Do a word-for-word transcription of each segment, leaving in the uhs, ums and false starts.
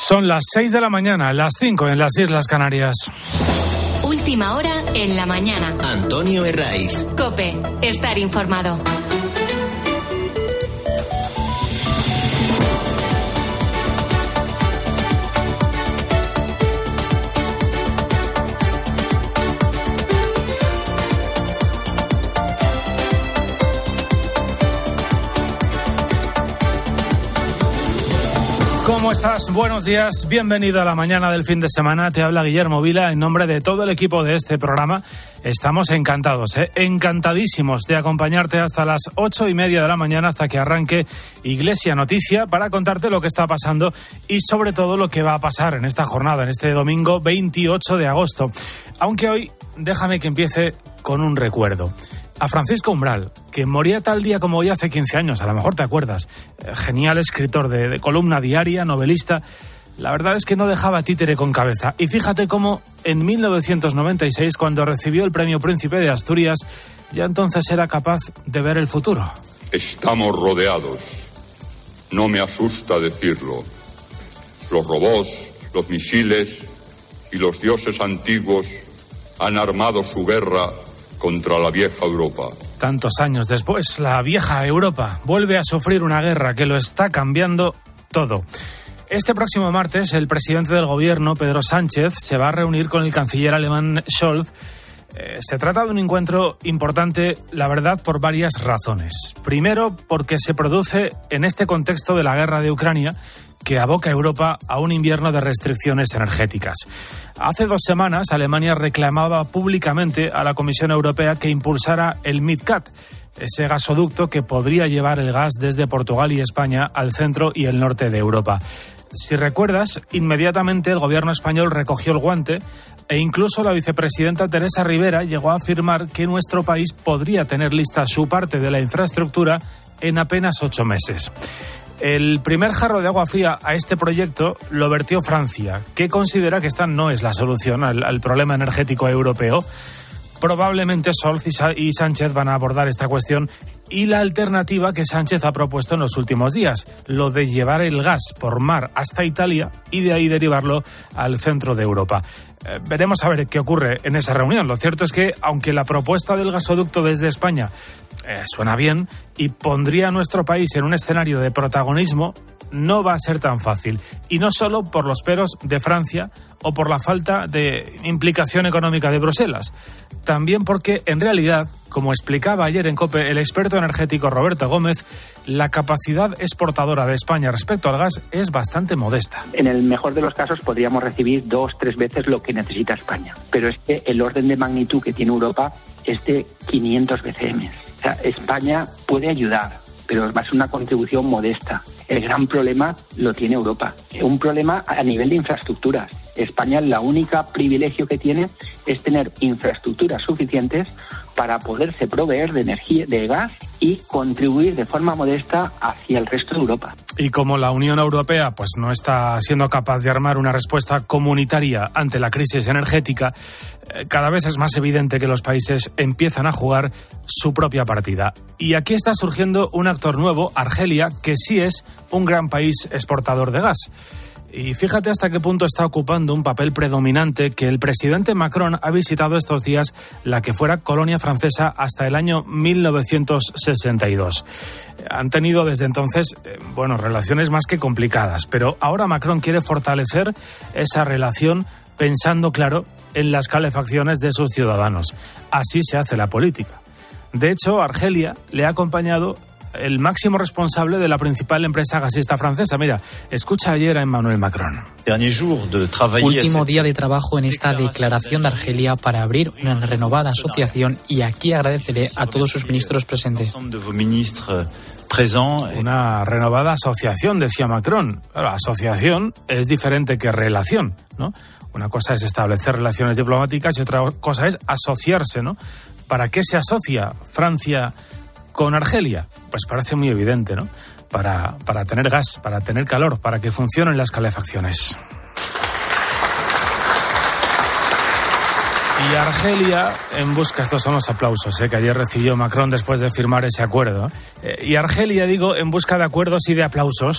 Son las seis de la mañana, las cinco en las Islas Canarias. Última hora en la mañana. Antonio Herraiz. COPE, estar informado. ¿Cómo estás? Buenos días, bienvenido a la mañana del fin de semana. Te habla Guillermo Vila en nombre de todo el equipo de este programa. Estamos encantados, ¿eh? encantadísimos de acompañarte hasta las ocho y media de la mañana, hasta que arranque Iglesia Noticia, para contarte lo que está pasando y sobre todo lo que va a pasar en esta jornada, en este domingo veintiocho de agosto. Aunque hoy déjame que empiece con un recuerdo. A Francisco Umbral, que moría tal día como hoy hace quince años, a lo mejor te acuerdas. Eh, genial escritor de, de columna diaria, novelista. La verdad es que no dejaba títere con cabeza. Y fíjate cómo en mil novecientos noventa y seis, cuando recibió el premio Príncipe de Asturias, ya entonces era capaz de ver el futuro. Estamos rodeados. No me asusta decirlo. Los robots, los misiles y los dioses antiguos han armado su guerra contra la vieja Europa. Tantos años después, la vieja Europa vuelve a sufrir una guerra que lo está cambiando todo. Este próximo martes, el presidente del gobierno, Pedro Sánchez, se va a reunir con el canciller alemán Scholz. Eh, se trata de un encuentro importante, la verdad, por varias razones. Primero, porque se produce en este contexto de la guerra de Ucrania, que aboca a Europa a un invierno de restricciones energéticas. Hace dos semanas, Alemania reclamaba públicamente a la Comisión Europea que impulsara el MidCat, ese gasoducto que podría llevar el gas desde Portugal y España al centro y el norte de Europa. Si recuerdas, inmediatamente el gobierno español recogió el guante e incluso la vicepresidenta Teresa Rivera llegó a afirmar que nuestro país podría tener lista su parte de la infraestructura en apenas ocho meses. El primer jarro de agua fría a este proyecto lo vertió Francia, que considera que esta no es la solución al, al problema energético europeo. Probablemente Scholz y Sánchez van a abordar esta cuestión y la alternativa que Sánchez ha propuesto en los últimos días, lo de llevar el gas por mar hasta Italia y de ahí derivarlo al centro de Europa. Eh, veremos a ver qué ocurre en esa reunión. Lo cierto es que, aunque la propuesta del gasoducto desde España eh, suena bien y pondría a nuestro país en un escenario de protagonismo, no va a ser tan fácil. Y no solo por los peros de Francia o por la falta de implicación económica de Bruselas. También porque, en realidad, como explicaba ayer en COPE el experto energético Roberto Gómez, la capacidad exportadora de España respecto al gas es bastante modesta. En el mejor de los casos podríamos recibir dos, tres veces lo que necesita España. Pero es que el orden de magnitud que tiene Europa es de quinientos B C M. O sea, España puede ayudar, pero va a ser una contribución modesta. El gran problema lo tiene Europa. Un problema a nivel de infraestructuras. España, la única privilegio que tiene es tener infraestructuras suficientes para poderse proveer de energía, de gas y contribuir de forma modesta hacia el resto de Europa. Y como la Unión Europea pues no está siendo capaz de armar una respuesta comunitaria ante la crisis energética, eh, cada vez es más evidente que los países empiezan a jugar su propia partida. Y aquí está surgiendo un actor nuevo, Argelia, que sí es un gran país exportador de gas. Y fíjate hasta qué punto está ocupando un papel predominante que el presidente Macron ha visitado estos días la que fuera colonia francesa hasta el año mil novecientos sesenta y dos. Han tenido desde entonces, eh, bueno, relaciones más que complicadas, pero ahora Macron quiere fortalecer esa relación pensando, claro, en las calefacciones de sus ciudadanos. Así se hace la política. De hecho, Argelia le ha acompañado el máximo responsable de la principal empresa gasista francesa. Mira, escucha ayer a Emmanuel Macron. Último día de trabajo en esta declaración de Argelia para abrir una renovada asociación y aquí agradeceré a todos sus ministros presentes. Una renovada asociación, decía Macron. Claro, asociación es diferente que relación, ¿no? Una cosa es establecer relaciones diplomáticas y otra cosa es asociarse, ¿no? ¿Para qué se asocia Francia con Argelia? Pues parece muy evidente, ¿no? Para, para tener gas, para tener calor, para que funcionen las calefacciones. Y Argelia en busca, estos son los aplausos ¿eh? que ayer recibió Macron después de firmar ese acuerdo. Eh, y Argelia, digo, en busca de acuerdos y de aplausos,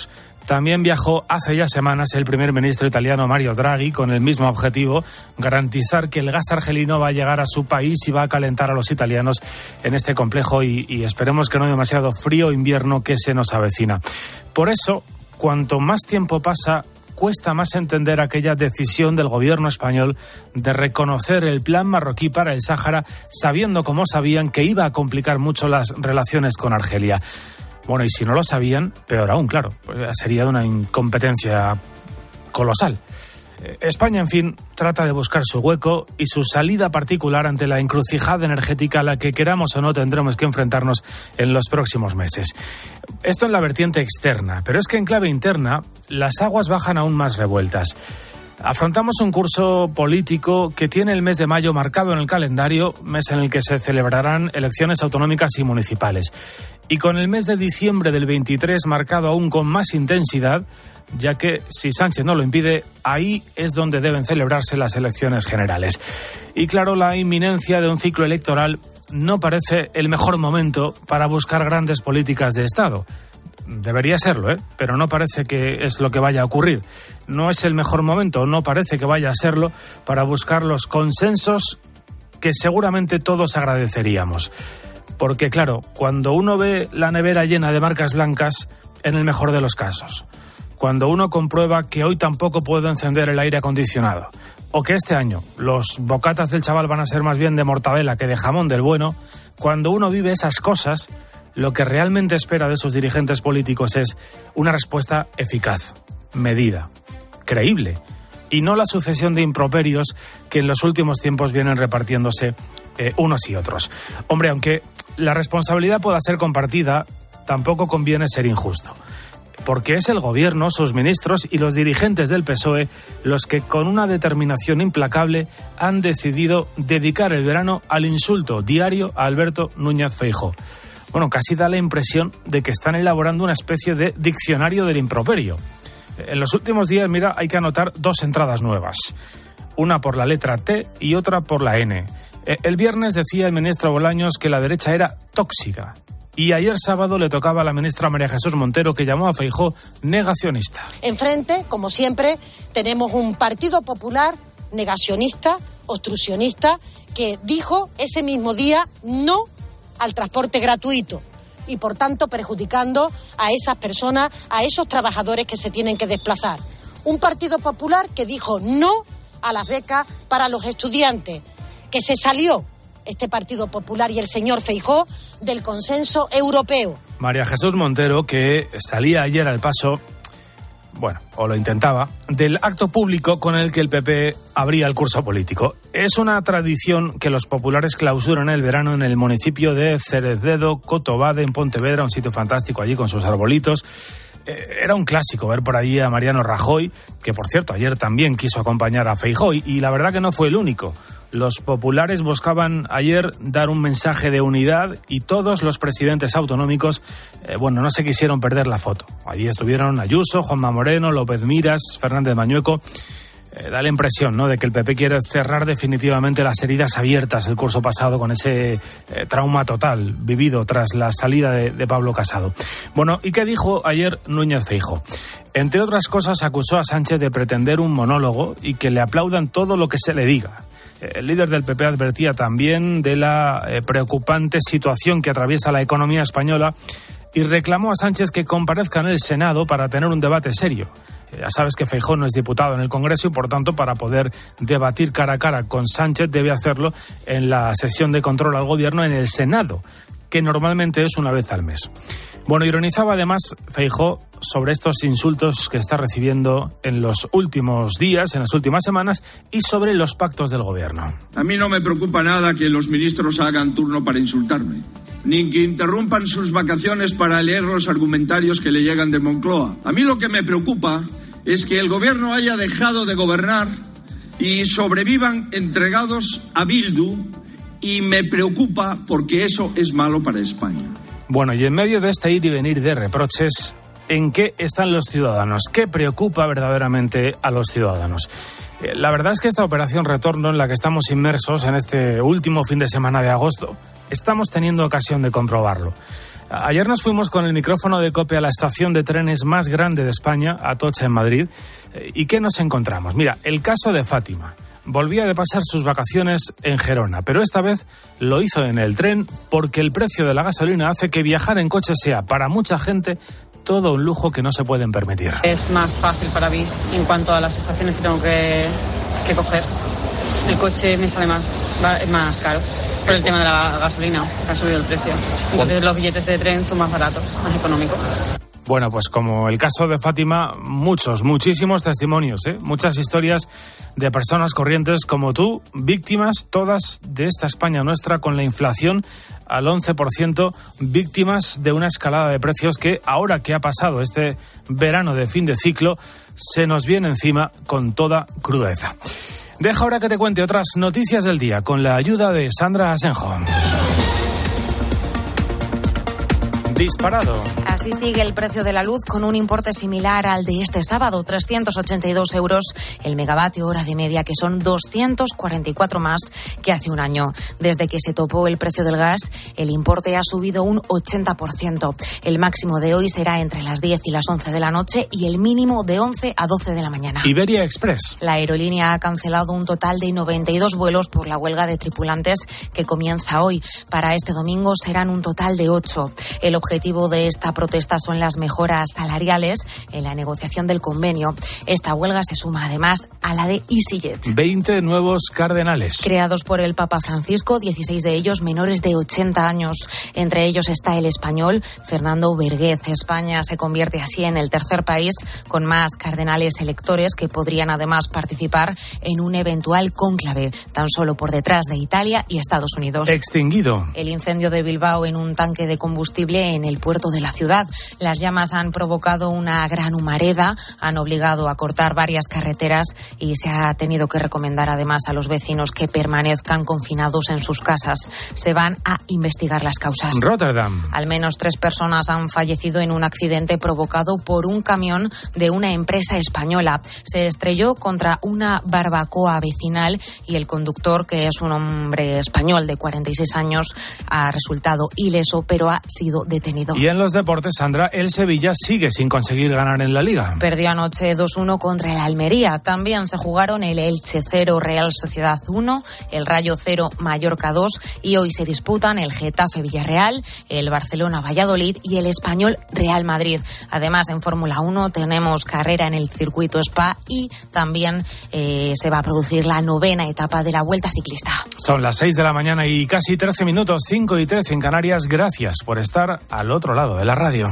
También viajó hace ya semanas el primer ministro italiano Mario Draghi con el mismo objetivo, garantizar que el gas argelino va a llegar a su país y va a calentar a los italianos en este complejo y, y esperemos que no demasiado frío invierno que se nos avecina. Por eso, cuanto más tiempo pasa, cuesta más entender aquella decisión del gobierno español de reconocer el plan marroquí para el Sáhara, sabiendo como sabían que iba a complicar mucho las relaciones con Argelia. Bueno, y si no lo sabían, peor aún, claro, pues sería de una incompetencia colosal. España, en fin, trata de buscar su hueco y su salida particular ante la encrucijada energética a la que queramos o no tendremos que enfrentarnos en los próximos meses. Esto en la vertiente externa, pero es que en clave interna las aguas bajan aún más revueltas. Afrontamos un curso político que tiene el mes de mayo marcado en el calendario, mes en el que se celebrarán elecciones autonómicas y municipales. Y con el mes de diciembre del veintitrés marcado aún con más intensidad, ya que, si Sánchez no lo impide, ahí es donde deben celebrarse las elecciones generales. Y claro, la inminencia de un ciclo electoral no parece el mejor momento para buscar grandes políticas de Estado. Debería serlo, ¿eh? Pero no parece que es lo que vaya a ocurrir. No es el mejor momento, no parece que vaya a serlo para buscar los consensos que seguramente todos agradeceríamos. Porque, claro, cuando uno ve la nevera llena de marcas blancas, en el mejor de los casos, cuando uno comprueba que hoy tampoco puedo encender el aire acondicionado, o que este año los bocatas del chaval van a ser más bien de mortadela que de jamón del bueno, cuando uno vive esas cosas, lo que realmente espera de sus dirigentes políticos es una respuesta eficaz, medida, creíble, y no la sucesión de improperios que en los últimos tiempos vienen repartiéndose eh, unos y otros. Hombre, aunque la responsabilidad pueda ser compartida, tampoco conviene ser injusto. Porque es el gobierno, sus ministros y los dirigentes del P S O E los que con una determinación implacable han decidido dedicar el verano al insulto diario a Alberto Núñez Feijóo. Bueno, casi da la impresión de que están elaborando una especie de diccionario del improperio. En los últimos días, mira, hay que anotar dos entradas nuevas. Una por la letra T y otra por la N. El viernes decía el ministro Bolaños que la derecha era tóxica. Y ayer sábado le tocaba a la ministra María Jesús Montero, que llamó a Feijóo negacionista. Enfrente, como siempre, tenemos un Partido Popular negacionista, obstruccionista, que dijo ese mismo día no al transporte gratuito y, por tanto, perjudicando a esas personas, a esos trabajadores que se tienen que desplazar. Un Partido Popular que dijo no a las becas para los estudiantes, que se salió este Partido Popular y el señor Feijóo del consenso europeo. María Jesús Montero, que salía ayer al paso, bueno, o lo intentaba, del acto público con el que el P P abría el curso político. Es una tradición que los populares clausuran el verano en el municipio de Cerezedo, Cotobade, en Pontevedra, un sitio fantástico allí con sus arbolitos. Era un clásico ver por allí a Mariano Rajoy, que por cierto ayer también quiso acompañar a Feijóo, y la verdad que no fue el único. Los populares buscaban ayer dar un mensaje de unidad y todos los presidentes autonómicos, eh, bueno, no se quisieron perder la foto. Allí estuvieron Ayuso, Juanma Moreno, López Miras, Fernández Mañueco. Eh, da la impresión, ¿no?, de que el P P quiere cerrar definitivamente las heridas abiertas el curso pasado con ese eh, trauma total vivido tras la salida de, de Pablo Casado. Bueno, ¿y qué dijo ayer Núñez Feijóo? Entre otras cosas, acusó a Sánchez de pretender un monólogo y que le aplaudan todo lo que se le diga. El líder del P P advertía también de la eh, preocupante situación que atraviesa la economía española y reclamó a Sánchez que comparezca en el Senado para tener un debate serio. Eh, ya sabes que Feijóo no es diputado en el Congreso y, por tanto, para poder debatir cara a cara con Sánchez debe hacerlo en la sesión de control al Gobierno en el Senado, que normalmente es una vez al mes. Bueno, ironizaba además Feijóo sobre estos insultos que está recibiendo en los últimos días, en las últimas semanas, y sobre los pactos del Gobierno. A mí no me preocupa nada que los ministros hagan turno para insultarme, ni que interrumpan sus vacaciones para leer los argumentarios que le llegan de Moncloa. A mí lo que me preocupa es que el Gobierno haya dejado de gobernar y sobrevivan entregados a Bildu, y me preocupa porque eso es malo para España. Bueno, y en medio de este ir y venir de reproches, ¿en qué están los ciudadanos? ¿Qué preocupa verdaderamente a los ciudadanos? Eh, la verdad es que esta operación retorno en la que estamos inmersos en este último fin de semana de agosto, estamos teniendo ocasión de comprobarlo. Ayer nos fuimos con el micrófono de COPE a la estación de trenes más grande de España, Atocha, en Madrid. ¿Y qué nos encontramos? Mira, el caso de Fátima. Volvía de pasar sus vacaciones en Gerona, pero esta vez lo hizo en el tren porque el precio de la gasolina hace que viajar en coche sea, para mucha gente, todo un lujo que no se pueden permitir. Es más fácil para mí en cuanto a las estaciones que tengo que, que coger. El coche me sale más, más caro por el tema de la gasolina, que ha subido el precio. Entonces los billetes de tren son más baratos, más económicos. Bueno, pues como el caso de Fátima, muchos, muchísimos testimonios, ¿eh? Muchas historias de personas corrientes como tú, víctimas todas de esta España nuestra con la inflación al once por ciento, víctimas de una escalada de precios que ahora que ha pasado este verano de fin de ciclo, se nos viene encima con toda crudeza. Deja ahora que te cuente otras noticias del día con la ayuda de Sandra Asenjo. Disparado. Así sigue el precio de la luz con un importe similar al de este sábado, trescientos ochenta y dos euros el megavatio hora de media, que son doscientos cuarenta y cuatro más que hace un año. Desde que se topó el precio del gas, el importe ha subido un ochenta por ciento. El máximo de hoy será entre las diez y las once de la noche y el mínimo de once a doce de la mañana. Iberia Express. La aerolínea ha cancelado un total de noventa y dos vuelos por la huelga de tripulantes que comienza hoy. Para este domingo serán un total de ocho. El objetivo de esta protesta son las mejoras salariales en la negociación del convenio. Esta huelga se suma además a la de EasyJet. veinte nuevos cardenales. Creados por el Papa Francisco, dieciséis de ellos menores de ochenta años. Entre ellos está el español Fernando Berguez. España se convierte así en el tercer país con más cardenales electores que podrían además participar en un eventual cónclave, tan solo por detrás de Italia y Estados Unidos. Extinguido. El incendio de Bilbao en un tanque de combustible en el puerto de la ciudad. Las llamas han provocado una gran humareda, han obligado a cortar varias carreteras y se ha tenido que recomendar además a los vecinos que permanezcan confinados en sus casas. Se van a investigar las causas. Rotterdam. Al menos tres personas han fallecido en un accidente provocado por un camión de una empresa española. Se estrelló contra una barbacoa vecinal y el conductor, que es un hombre español de cuarenta y seis años, ha resultado ileso, pero ha sido detenido. Y en los deportes, Sandra, el Sevilla sigue sin conseguir ganar en la Liga. Perdió anoche dos uno contra el Almería. También se jugaron el Elche cero, Real Sociedad uno, el Rayo cero, Mallorca dos, y hoy se disputan el Getafe Villarreal, el Barcelona Valladolid y el Español Real Madrid. Además, en Fórmula uno tenemos carrera en el circuito Spa y también eh, se va a producir la novena etapa de la Vuelta Ciclista. Son las seis de la mañana y casi trece minutos, cinco y trece en Canarias. Gracias por estar al otro lado de la radio.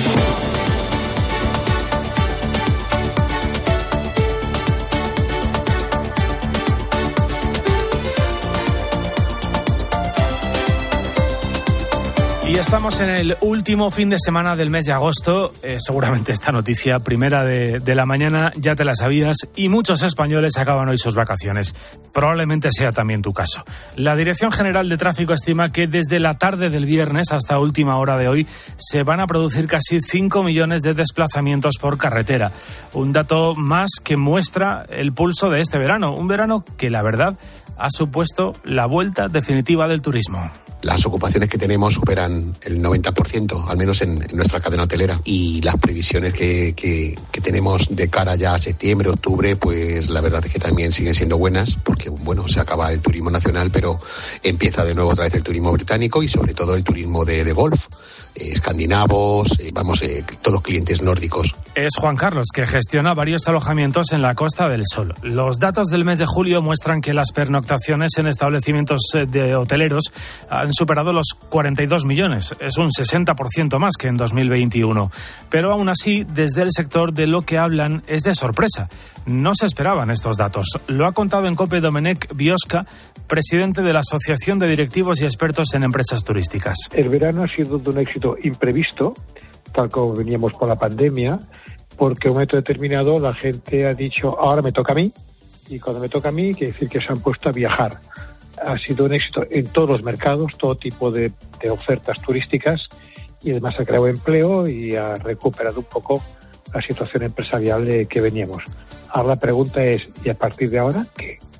Y estamos en el último fin de semana del mes de agosto. Eh, seguramente esta noticia primera de, de la mañana ya te la sabías y muchos españoles acaban hoy sus vacaciones. Probablemente sea también tu caso. La Dirección General de Tráfico estima que desde la tarde del viernes hasta última hora de hoy se van a producir casi cinco millones de desplazamientos por carretera. Un dato más que muestra el pulso de este verano. Un verano que, la verdad, ha supuesto la vuelta definitiva del turismo. Las ocupaciones que tenemos superan el noventa por ciento, al menos en, en nuestra cadena hotelera. Y las previsiones que, que, que tenemos de cara ya a septiembre, octubre, pues la verdad es que también siguen siendo buenas, porque bueno, se acaba el turismo nacional, pero empieza de nuevo otra vez el turismo británico y sobre todo el turismo de, de golf. Eh, escandinavos, eh, vamos, eh, todos clientes nórdicos. Es Juan Carlos, que gestiona varios alojamientos en la Costa del Sol. Los datos del mes de julio muestran que las pernoctaciones en establecimientos de hoteleros han superado los cuarenta y dos millones. Es un sesenta por ciento más que en dos mil veintiuno. Pero aún así, desde el sector de lo que hablan es de sorpresa. No se esperaban estos datos. Lo ha contado en COPE Domenech Biosca, presidente de la Asociación de Directivos y Expertos en Empresas Turísticas. El verano ha sido de un éxito imprevisto, tal como veníamos por la pandemia, porque en un momento determinado la gente ha dicho, ahora me toca a mí, y cuando me toca a mí quiere decir que se han puesto a viajar. Ha sido un éxito en todos los mercados, todo tipo de, de ofertas turísticas, y además ha creado empleo y ha recuperado un poco la situación empresarial que veníamos. Ahora la pregunta es, ¿y a partir de ahora qué?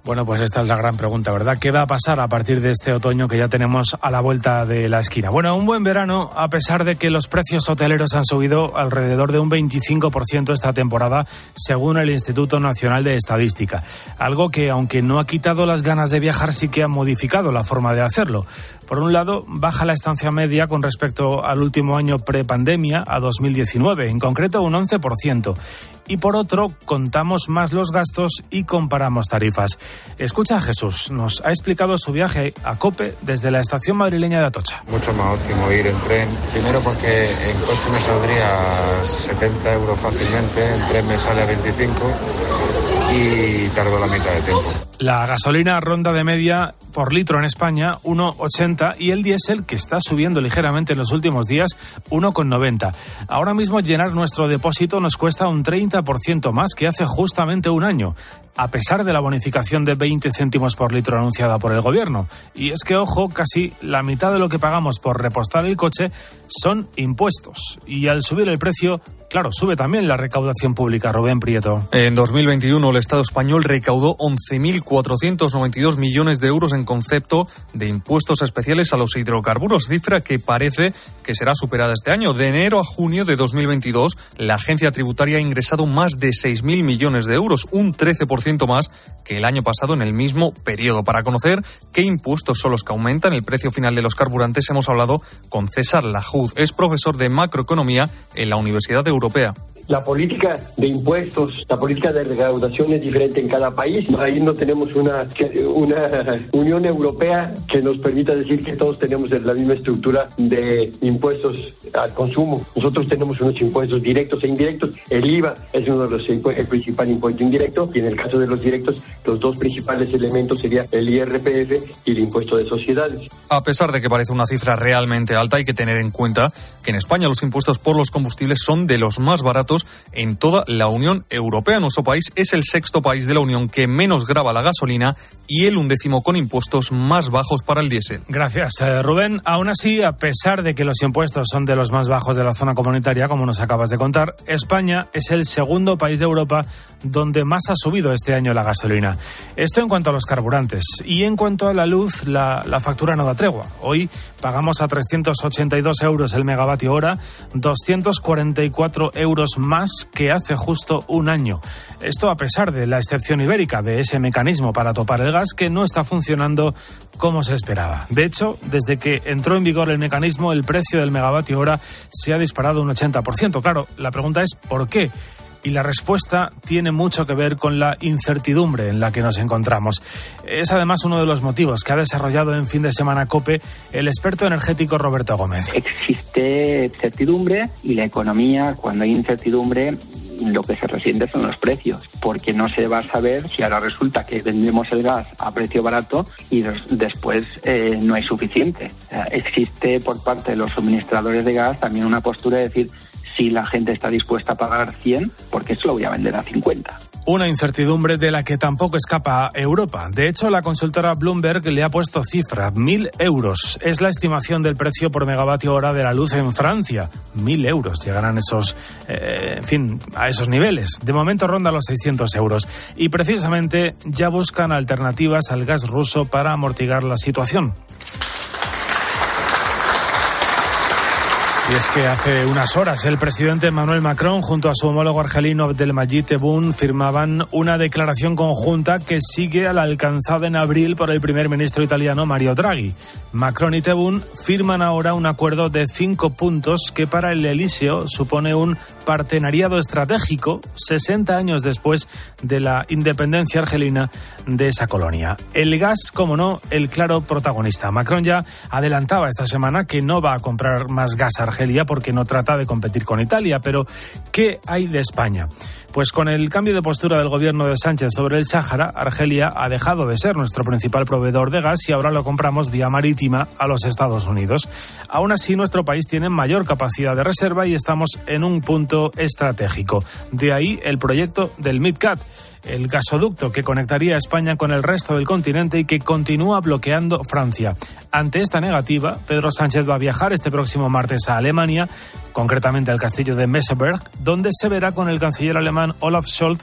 Bueno, pues esta es la gran pregunta, ¿verdad? ¿Qué va a pasar a partir de este otoño que ya tenemos a la vuelta de la esquina? Bueno, un buen verano, a pesar de que los precios hoteleros han subido alrededor de un veinticinco por ciento esta temporada, según el Instituto Nacional de Estadística. Algo que, aunque no ha quitado las ganas de viajar, sí que ha modificado la forma de hacerlo. Por un lado, baja la estancia media con respecto al último año prepandemia, a dos mil diecinueve, en concreto un once por ciento. Y por otro, contamos más los gastos y comparamos tarifas. Escucha a Jesús, nos ha explicado su viaje a COPE desde la estación madrileña de Atocha. Mucho más óptimo ir en tren, primero porque en coche me saldría setenta euros fácilmente, en tren me sale a veinticinco y tardo la mitad de tiempo. La gasolina ronda de media por litro en España uno ochenta y el diésel, que está subiendo ligeramente en los últimos días, uno noventa. Ahora mismo llenar nuestro depósito nos cuesta un treinta por ciento más que hace justamente un año, a pesar de la bonificación de veinte céntimos por litro anunciada por el gobierno. Y es que, ojo, casi la mitad de lo que pagamos por repostar el coche son impuestos. Y al subir el precio, claro, sube también la recaudación pública. Rubén Prieto. En dos mil veintiuno el Estado español recaudó once mil cuatrocientos noventa y dos millones de euros en concepto de impuestos especiales a los hidrocarburos, cifra que parece que será superada este año. De enero a junio de dos mil veintidós, la agencia tributaria ha ingresado más de seis mil millones de euros, un trece por ciento más que el año pasado en el mismo periodo. Para conocer qué impuestos son los que aumentan el precio final de los carburantes, hemos hablado con César Lajuz. Es profesor de macroeconomía en la Universidad Europea. La política de impuestos, la política de recaudación es diferente en cada país. Ahí no tenemos una, una Unión Europea que nos permita decir que todos tenemos la misma estructura de impuestos al consumo. Nosotros tenemos unos impuestos directos e indirectos. El I V A es uno de los el principal impuesto indirecto, y en el caso de los directos, los dos principales elementos serían el I R P F y el impuesto de sociedades. A pesar de que parece una cifra realmente alta, hay que tener en cuenta que en España los impuestos por los combustibles son de los más baratos en toda la Unión Europea. Nuestro país es el sexto país de la Unión que menos grava la gasolina y el undécimo con impuestos más bajos para el diésel. Gracias, eh, Rubén. Aún así, a pesar de que los impuestos son de los más bajos de la zona comunitaria, como nos acabas de contar, España es el segundo país de Europa donde más ha subido este año la gasolina. Esto en cuanto a los carburantes. Y en cuanto a la luz, la, la factura no da tregua. Hoy pagamos a trescientos ochenta y dos euros el megavatio hora, doscientos cuarenta y cuatro euros más que hace justo un año. Esto a pesar de la excepción ibérica, de ese mecanismo para topar el gas que no está funcionando como se esperaba. De hecho, desde que entró en vigor el mecanismo, el precio del megavatio hora se ha disparado un ochenta por ciento. Claro, la pregunta es ¿por qué? Y la respuesta tiene mucho que ver con la incertidumbre en la que nos encontramos. Es además uno de los motivos que ha desarrollado en Fin de Semana COPE el experto energético Roberto Gómez. Existe incertidumbre y la economía, cuando hay incertidumbre, lo que se resiente son los precios, porque no se va a saber si ahora resulta que vendemos el gas a precio barato y des- después eh, no es suficiente. O sea, existe por parte de los suministradores de gas también una postura de decir, si la gente está dispuesta a pagar cien, ¿por qué se lo voy a vender a cincuenta? Una incertidumbre de la que tampoco escapa Europa. De hecho, la consultora Bloomberg le ha puesto cifra, mil euros. Es la estimación del precio por megavatio hora de la luz en Francia. Mil euros. Llegarán esos, eh, en fin, a esos niveles. De momento ronda los seiscientos euros. Y precisamente ya buscan alternativas al gas ruso para amortiguar la situación. Y es que hace unas horas el presidente Emmanuel Macron junto a su homólogo argelino Abdelmadjid Tebboune firmaban una declaración conjunta que sigue a la alcanzada en abril por el primer ministro italiano Mario Draghi. Macron y Tebboune firman ahora un acuerdo de cinco puntos que para el Elíseo supone un partenariado estratégico sesenta años después de la independencia argelina de esa colonia. El gas, como no, el claro protagonista. Macron ya adelantaba esta semana que no va a comprar más gas a Argelia porque no trata de competir con Italia. Pero, ¿qué hay de España? Pues con el cambio de postura del gobierno de Sánchez sobre el Sáhara, Argelia ha dejado de ser nuestro principal proveedor de gas y ahora lo compramos vía marítima a los Estados Unidos. Aún así, nuestro país tiene mayor capacidad de reserva y estamos en un punto estratégico. De ahí el proyecto del MidCat, el gasoducto que conectaría a España con el resto del continente y que continúa bloqueando Francia. Ante esta negativa, Pedro Sánchez va a viajar este próximo martes a Alemania, concretamente al castillo de Messeberg, donde se verá con el canciller alemán Olaf Scholz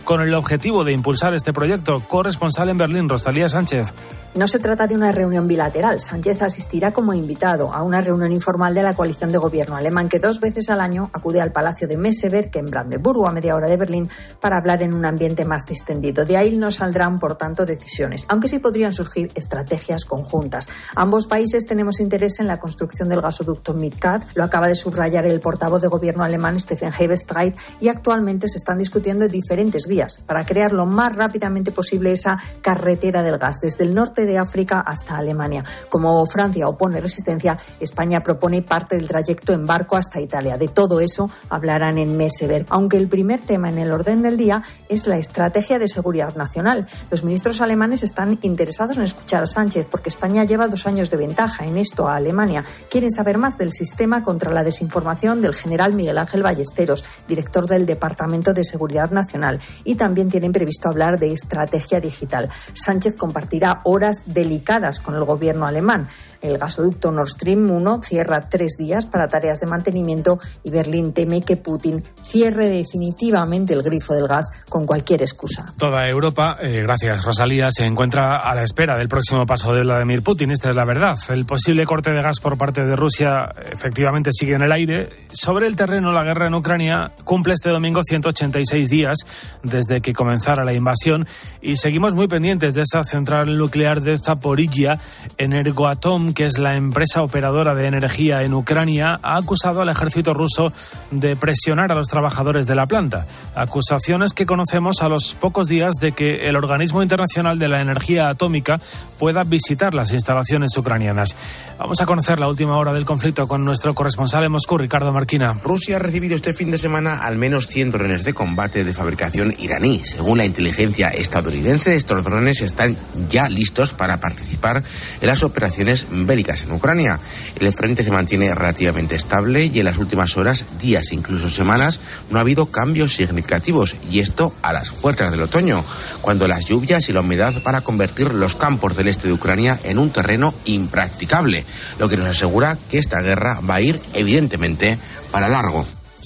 con el objetivo de impulsar este proyecto. Corresponsal en Berlín, Rosalía Sánchez. No se trata de una reunión bilateral. Sánchez asistirá como invitado a una reunión informal de la coalición de gobierno alemán que dos veces al año acude al Palacio de Meseberg en Brandeburgo, a media hora de Berlín, para hablar en un ambiente más distendido. De ahí no saldrán, por tanto, decisiones, aunque sí podrían surgir estrategias conjuntas. Ambos países tenemos interés en la construcción del gasoducto Midgard, lo acaba de subrayar el portavoz de gobierno alemán Steffen Hebestreit, y actualmente se están discutiendo diferentes vías para crear lo más rápidamente posible esa carretera del gas desde el norte de África hasta Alemania. Como Francia opone resistencia, España propone parte del trayecto en barco hasta Italia. De todo eso hablarán en Meseberg, aunque el primer tema en el orden del día es la estrategia de seguridad nacional. Los ministros alemanes están interesados en escuchar a Sánchez porque España lleva dos años de ventaja en esto a Alemania. Quieren saber más del sistema contra la desinformación del general Miguel Ángel Ballesteros, director del Departamento de Seguridad Nacional, y también tienen previsto hablar de estrategia digital. Sánchez compartirá horas delicadas con el gobierno alemán. El gasoducto Nord Stream uno cierra tres días para tareas de mantenimiento y Berlín teme que Putin cierre definitivamente el grifo del gas con cualquier excusa. Toda Europa, eh, gracias Rosalía, se encuentra a la espera del próximo paso de Vladimir Putin. Esta es la verdad. El posible corte de gas por parte de Rusia efectivamente sigue en el aire. Sobre el terreno, la guerra en Ucrania cumple este domingo ciento ochenta y seis días desde que comenzara la invasión y seguimos muy pendientes de esa central nuclear de Zaporizhia. Energoatom, que es la empresa operadora de energía en Ucrania, ha acusado al ejército ruso de presionar a los trabajadores de la planta. Acusaciones que conocemos a los pocos días de que el Organismo Internacional de la Energía Atómica pueda visitar las instalaciones ucranianas. Vamos a conocer la última hora del conflicto con nuestro corresponsal en Moscú, Ricardo Marquina. Rusia ha recibido este fin de semana al menos cien drones de combate de fabricación iraní. Según la inteligencia estadounidense, estos drones están ya listos para participar en las operaciones bélicas en Ucrania. El frente se mantiene relativamente estable y en las últimas horas, días, incluso semanas, no ha habido cambios significativos, y esto a las puertas del otoño, cuando las lluvias y la humedad van a convertir los campos del este de Ucrania en un terreno impracticable, lo que nos asegura que esta guerra va a ir evidentemente para largo.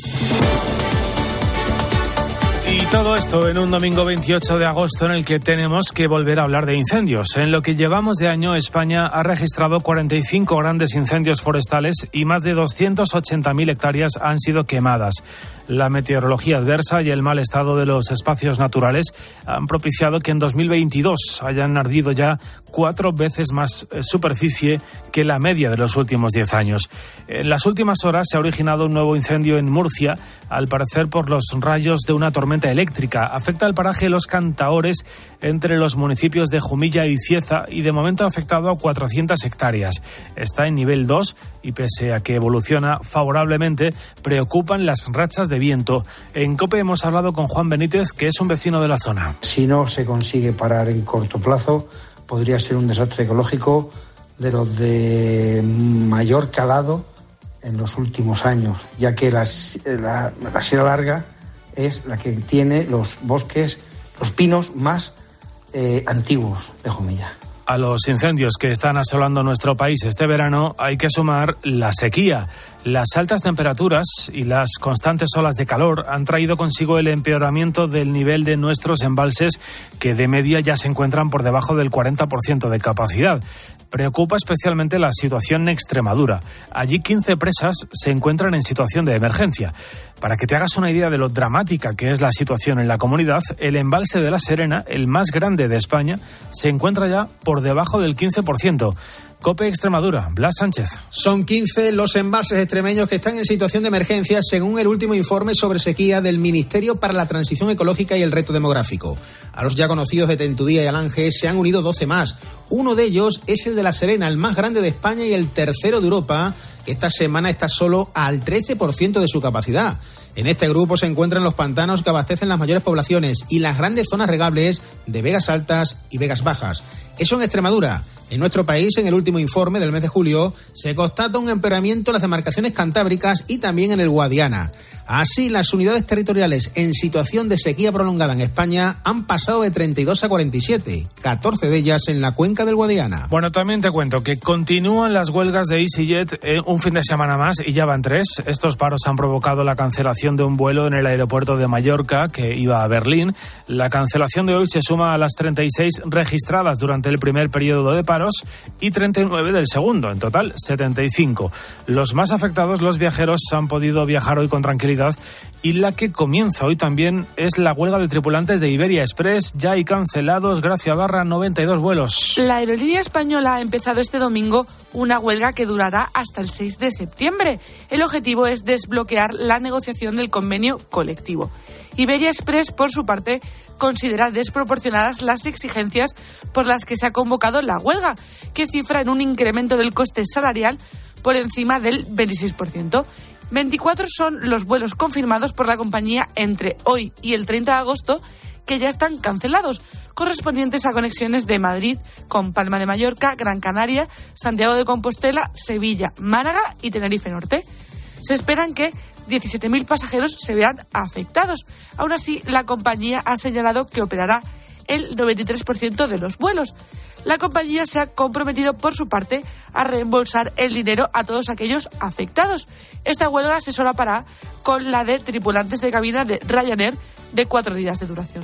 Y todo esto en un domingo veintiocho de agosto en el que tenemos que volver a hablar de incendios. En lo que llevamos de año, España ha registrado cuarenta y cinco grandes incendios forestales y más de doscientas ochenta mil hectáreas han sido quemadas. La meteorología adversa y el mal estado de los espacios naturales han propiciado que en dos mil veintidós hayan ardido ya cuatro veces más superficie que la media de los últimos diez años. En las últimas horas se ha originado un nuevo incendio en Murcia, al parecer por los rayos de una tormenta eléctrica. Afecta al paraje Los Cantaores entre los municipios de Jumilla y Cieza y de momento ha afectado a cuatrocientas hectáreas. Está en nivel dos y pese a que evoluciona favorablemente, preocupan las rachas de viento. En COPE hemos hablado con Juan Benítez, que es un vecino de la zona. Si no se consigue parar en corto plazo, podría ser un desastre ecológico de los de mayor calado en los últimos años, ya que la, la, la Sierra Larga es la que tiene los bosques, los pinos más eh, antiguos de Jumilla. A los incendios que están asolando nuestro país este verano hay que sumar la sequía. Las altas temperaturas y las constantes olas de calor han traído consigo el empeoramiento del nivel de nuestros embalses, que de media ya se encuentran por debajo del cuarenta por ciento de capacidad. Preocupa especialmente la situación en Extremadura. Allí quince presas se encuentran en situación de emergencia. Para que te hagas una idea de lo dramática que es la situación en la comunidad, el embalse de La Serena, el más grande de España, se encuentra ya por debajo del quince por ciento. COPE Extremadura, Blas Sánchez. Son quince los embalses extremeños que están en situación de emergencia, según el último informe sobre sequía del Ministerio para la Transición Ecológica y el Reto Demográfico. A los ya conocidos de Tentudía y Alange se han unido doce más. Uno de ellos es el de La Serena, el más grande de España y el tercero de Europa, que esta semana está solo al trece por ciento de su capacidad. En este grupo se encuentran los pantanos que abastecen las mayores poblaciones y las grandes zonas regables de Vegas Altas y Vegas Bajas. Eso en Extremadura. En nuestro país, en el último informe del mes de julio, se constata un empeoramiento en las demarcaciones cantábricas y también en el Guadiana. Así, las unidades territoriales en situación de sequía prolongada en España han pasado de treinta y dos a cuarenta y siete, catorce de ellas en la cuenca del Guadiana. Bueno, también te cuento que continúan las huelgas de EasyJet eh, un fin de semana más y ya van tres. Estos paros han provocado la cancelación de un vuelo en el aeropuerto de Mallorca que iba a Berlín. La cancelación de hoy se suma a las treinta y seis registradas durante el primer periodo de paros y treinta y nueve del segundo, en total setenta y cinco. Los más afectados, los viajeros, han podido viajar hoy con tranquilidad. Y la que comienza hoy también es la huelga de tripulantes de Iberia Express. Ya hay cancelados, Gracia Barra, noventa y dos vuelos. La aerolínea española ha empezado este domingo una huelga que durará hasta el seis de septiembre. El objetivo es desbloquear la negociación del convenio colectivo. Iberia Express, por su parte, considera desproporcionadas las exigencias por las que se ha convocado la huelga, que cifra en un incremento del coste salarial por encima del veintiséis por ciento. veinticuatro son los vuelos confirmados por la compañía entre hoy y el treinta de agosto que ya están cancelados, correspondientes a conexiones de Madrid con Palma de Mallorca, Gran Canaria, Santiago de Compostela, Sevilla, Málaga y Tenerife Norte. Se esperan que diecisiete mil pasajeros se vean afectados. Aún así, la compañía ha señalado que operará el noventa y tres por ciento de los vuelos. La compañía se ha comprometido por su parte a reembolsar el dinero a todos aquellos afectados. Esta huelga se solapará con la de tripulantes de cabina de Ryanair de cuatro días de duración.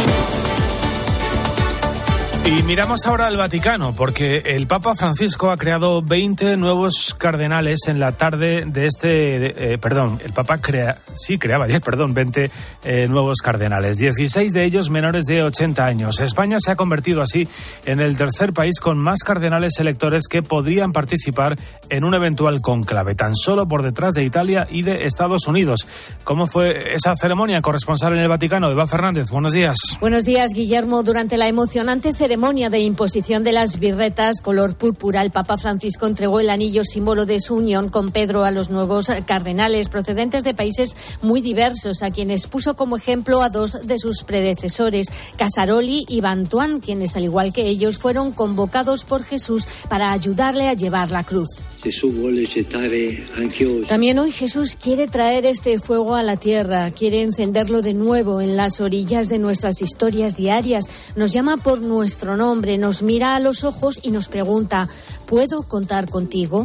Y miramos ahora al Vaticano, porque el Papa Francisco ha creado veinte nuevos cardenales en la tarde de este... De, eh, perdón, el Papa crea, sí creaba ayer, perdón, veinte eh, nuevos cardenales, dieciséis de ellos menores de ochenta años. España se ha convertido así en el tercer país con más cardenales electores que podrían participar en un eventual cónclave, tan solo por detrás de Italia y de Estados Unidos. ¿Cómo fue esa ceremonia? Corresponsal en el Vaticano, Eva Fernández, buenos días. Buenos días, Guillermo. Durante la emocionante ceremonia ceremonia de imposición de las birretas color púrpura, el Papa Francisco entregó el anillo símbolo de su unión con Pedro a los nuevos cardenales procedentes de países muy diversos, a quienes puso como ejemplo a dos de sus predecesores, Casaroli y Bantuán, quienes al igual que ellos fueron convocados por Jesús para ayudarle a llevar la cruz. También hoy Jesús quiere traer este fuego a la tierra, quiere encenderlo de nuevo en las orillas de nuestras historias diarias. Nos llama por nuestro nombre, nos mira a los ojos y nos pregunta: ¿puedo contar contigo?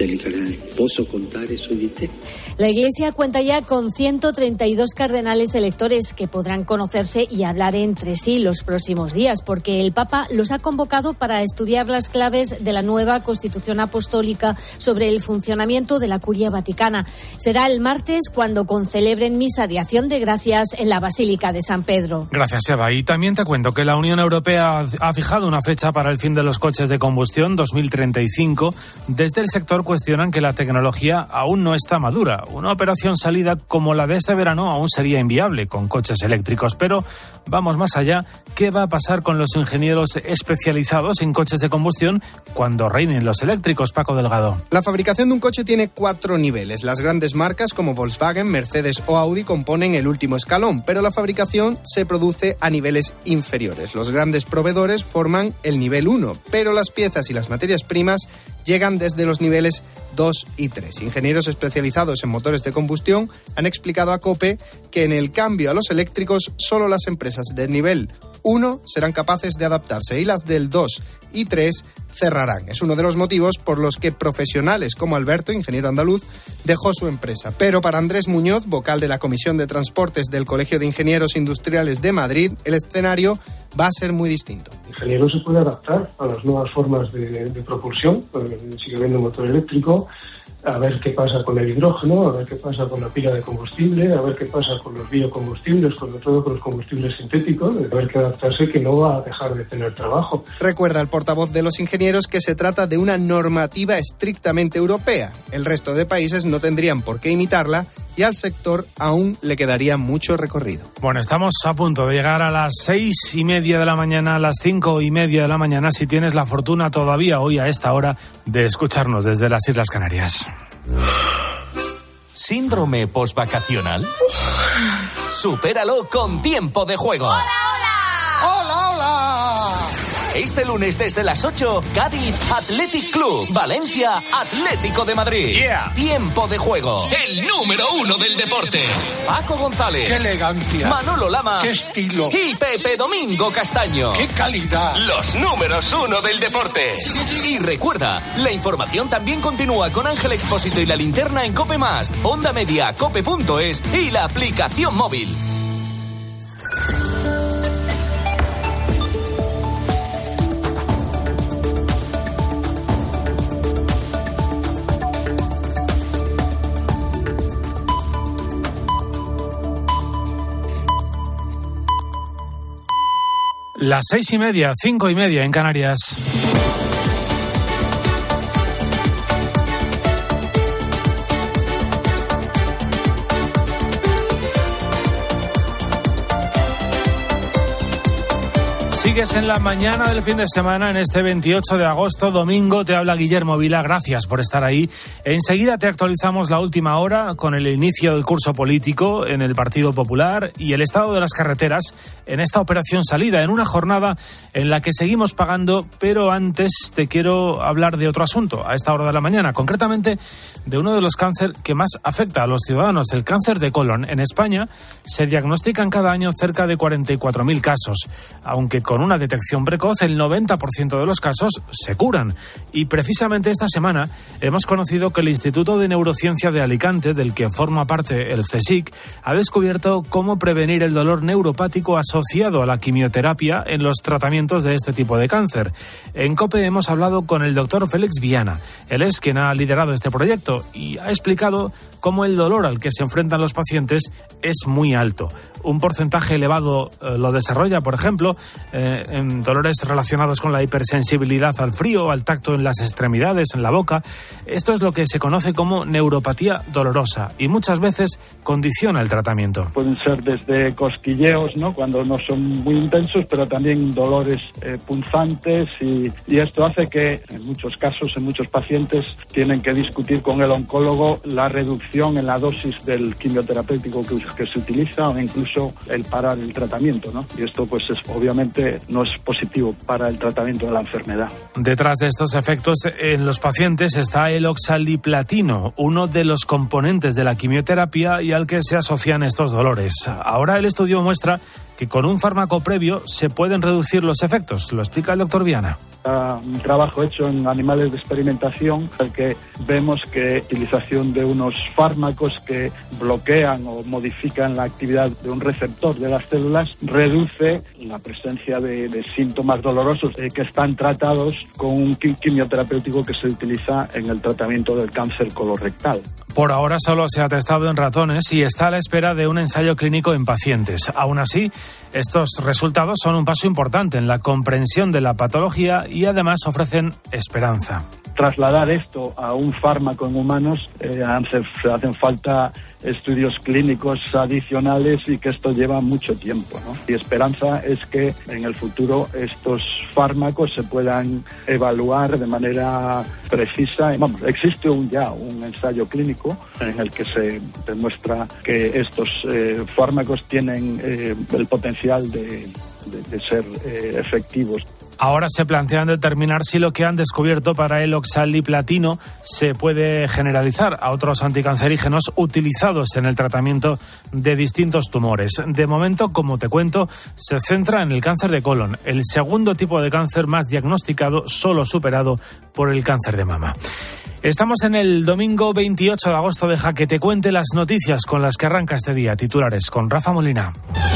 La Iglesia cuenta ya con ciento treinta y dos cardenales electores que podrán conocerse y hablar entre sí los próximos días, porque el Papa los ha convocado para estudiar las claves de la nueva Constitución Apostólica sobre el funcionamiento de la Curia Vaticana. Será el martes cuando concelebren misa de acción de gracias en la Basílica de San Pedro. Gracias, Eva. Y también te cuento que la Unión Europea ha fijado una fecha para el fin de los coches de combustión, dos mil treinta y cinco. Desde el sector cuestionan que la tecnología aún no está madura. Una operación salida como la de este verano aún sería inviable con coches eléctricos, pero vamos más allá. ¿Qué va a pasar con los ingenieros especializados en coches de combustión cuando reinen los eléctricos, Paco Delgado? La fabricación de un coche tiene cuatro niveles. Las grandes marcas como Volkswagen, Mercedes o Audi componen el último escalón, pero la fabricación se produce a niveles inferiores. Los grandes proveedores forman el nivel uno, pero las piezas y las materias primas llegan desde los niveles dos y tres. Ingenieros especializados en motores de combustión han explicado a COPE que en el cambio a los eléctricos solo las empresas del nivel uno serán capaces de adaptarse y las del dos y tres cerrarán. Es uno de los motivos por los que profesionales como Alberto, ingeniero andaluz, dejó su empresa. Pero para Andrés Muñoz, vocal de la Comisión de Transportes del Colegio de Ingenieros Industriales de Madrid, el escenario va a ser muy distinto. El ingeniero se puede adaptar a las nuevas formas de, de propulsión, sigue habiendo motor eléctrico, a ver qué pasa con el hidrógeno, a ver qué pasa con la pila de combustible, a ver qué pasa con los biocombustibles, sobre todo con los combustibles sintéticos, a ver qué adaptarse, que no va a dejar de tener trabajo. Recuerda el portavoz de los ingenieros que se trata de una normativa estrictamente europea. El resto de países no tendrían por qué imitarla y al sector aún le quedaría mucho recorrido. Bueno, estamos a punto de llegar a las seis y media de la mañana, a las cinco y media de la mañana, si tienes la fortuna todavía hoy a esta hora de escucharnos desde las Islas Canarias. ¿Síndrome postvacacional? Supéralo con Tiempo de Juego. ¡Hola, hola! ¡Hola, hola! Este lunes desde las ocho, Cádiz Athletic Club, Valencia Atlético de Madrid. Yeah. Tiempo de juego. El número uno del deporte. Paco González. ¡Qué elegancia! Manolo Lama. ¡Qué estilo! Y Pepe Domingo Castaño. ¡Qué calidad! Los números uno del deporte. Y recuerda, la información también continúa con Ángel Expósito y la linterna en COPE Más, Onda Media, cope punto es y la aplicación móvil. Las seis y media, cinco y media en Canarias. Sigues en la mañana del fin de semana en este veintiocho de agosto, domingo. Te habla Guillermo Vila, gracias por estar ahí. Enseguida te actualizamos la última hora con el inicio del curso político en el Partido Popular y el estado de las carreteras en esta operación salida, en una jornada en la que seguimos pagando, pero antes te quiero hablar de otro asunto a esta hora de la mañana, concretamente de uno de los cánceres que más afecta a los ciudadanos, el cáncer de colon. En España se diagnostican cada año cerca de cuarenta y cuatro mil casos, aunque con una detección precoz el noventa por ciento de los casos se curan. Y precisamente esta semana hemos conocido que el Instituto de Neurociencia de Alicante, del que forma parte el CSIC, ha descubierto cómo prevenir el dolor neuropático asociado a la quimioterapia en los tratamientos de este tipo de cáncer. En COPE hemos hablado con el doctor Félix Viana. Él es quien ha liderado este proyecto y ha explicado cómo el dolor al que se enfrentan los pacientes es muy alto. Un porcentaje elevado eh, lo desarrolla, por ejemplo, eh, en dolores relacionados con la hipersensibilidad al frío, al tacto en las extremidades, en la boca. Esto es lo que se conoce como neuropatía dolorosa y muchas veces condiciona el tratamiento. Pueden ser desde cosquilleos, ¿no?, cuando no son muy intensos, pero también dolores eh, punzantes y, y esto hace que en muchos casos, en muchos pacientes, tienen que discutir con el oncólogo la reducción en la dosis del quimioterapéutico que, que se utiliza o incluso el parar el tratamiento, ¿no? Y esto pues es, obviamente no es positivo para el tratamiento de la enfermedad. Detrás de estos efectos en los pacientes está el oxaliplatino, uno de los componentes de la quimioterapia y al que se asocian estos dolores. Ahora el estudio muestra que con un fármaco previo se pueden reducir los efectos. Lo explica el doctor Viana. Un trabajo hecho en animales de experimentación en el que vemos que la utilización de unos fármacos que bloquean o modifican la actividad de un receptor de las células reduce la presencia de, de síntomas dolorosos eh, que están tratados con un quimioterapéutico que se utiliza en el tratamiento del cáncer colorectal. Por ahora solo se ha testado en ratones y está a la espera de un ensayo clínico en pacientes. Aún así, estos resultados son un paso importante en la comprensión de la patología y además ofrecen esperanza. Trasladar esto a un fármaco en humanos, eh, hace, hacen falta estudios clínicos adicionales y que esto lleva mucho tiempo, ¿no? Y esperanza es que en el futuro estos fármacos se puedan evaluar de manera precisa. Vamos, existe un, ya un ensayo clínico en el que se demuestra que estos eh, fármacos tienen eh, el potencial de, de, de ser eh, efectivos. Ahora se plantean determinar si lo que han descubierto para el oxaliplatino se puede generalizar a otros anticancerígenos utilizados en el tratamiento de distintos tumores. De momento, como te cuento, se centra en el cáncer de colon, el segundo tipo de cáncer más diagnosticado, solo superado por el cáncer de mama. Estamos en el domingo veintiocho de agosto. Deja que te cuente las noticias con las que arranca este día. Titulares con Rafa Molina.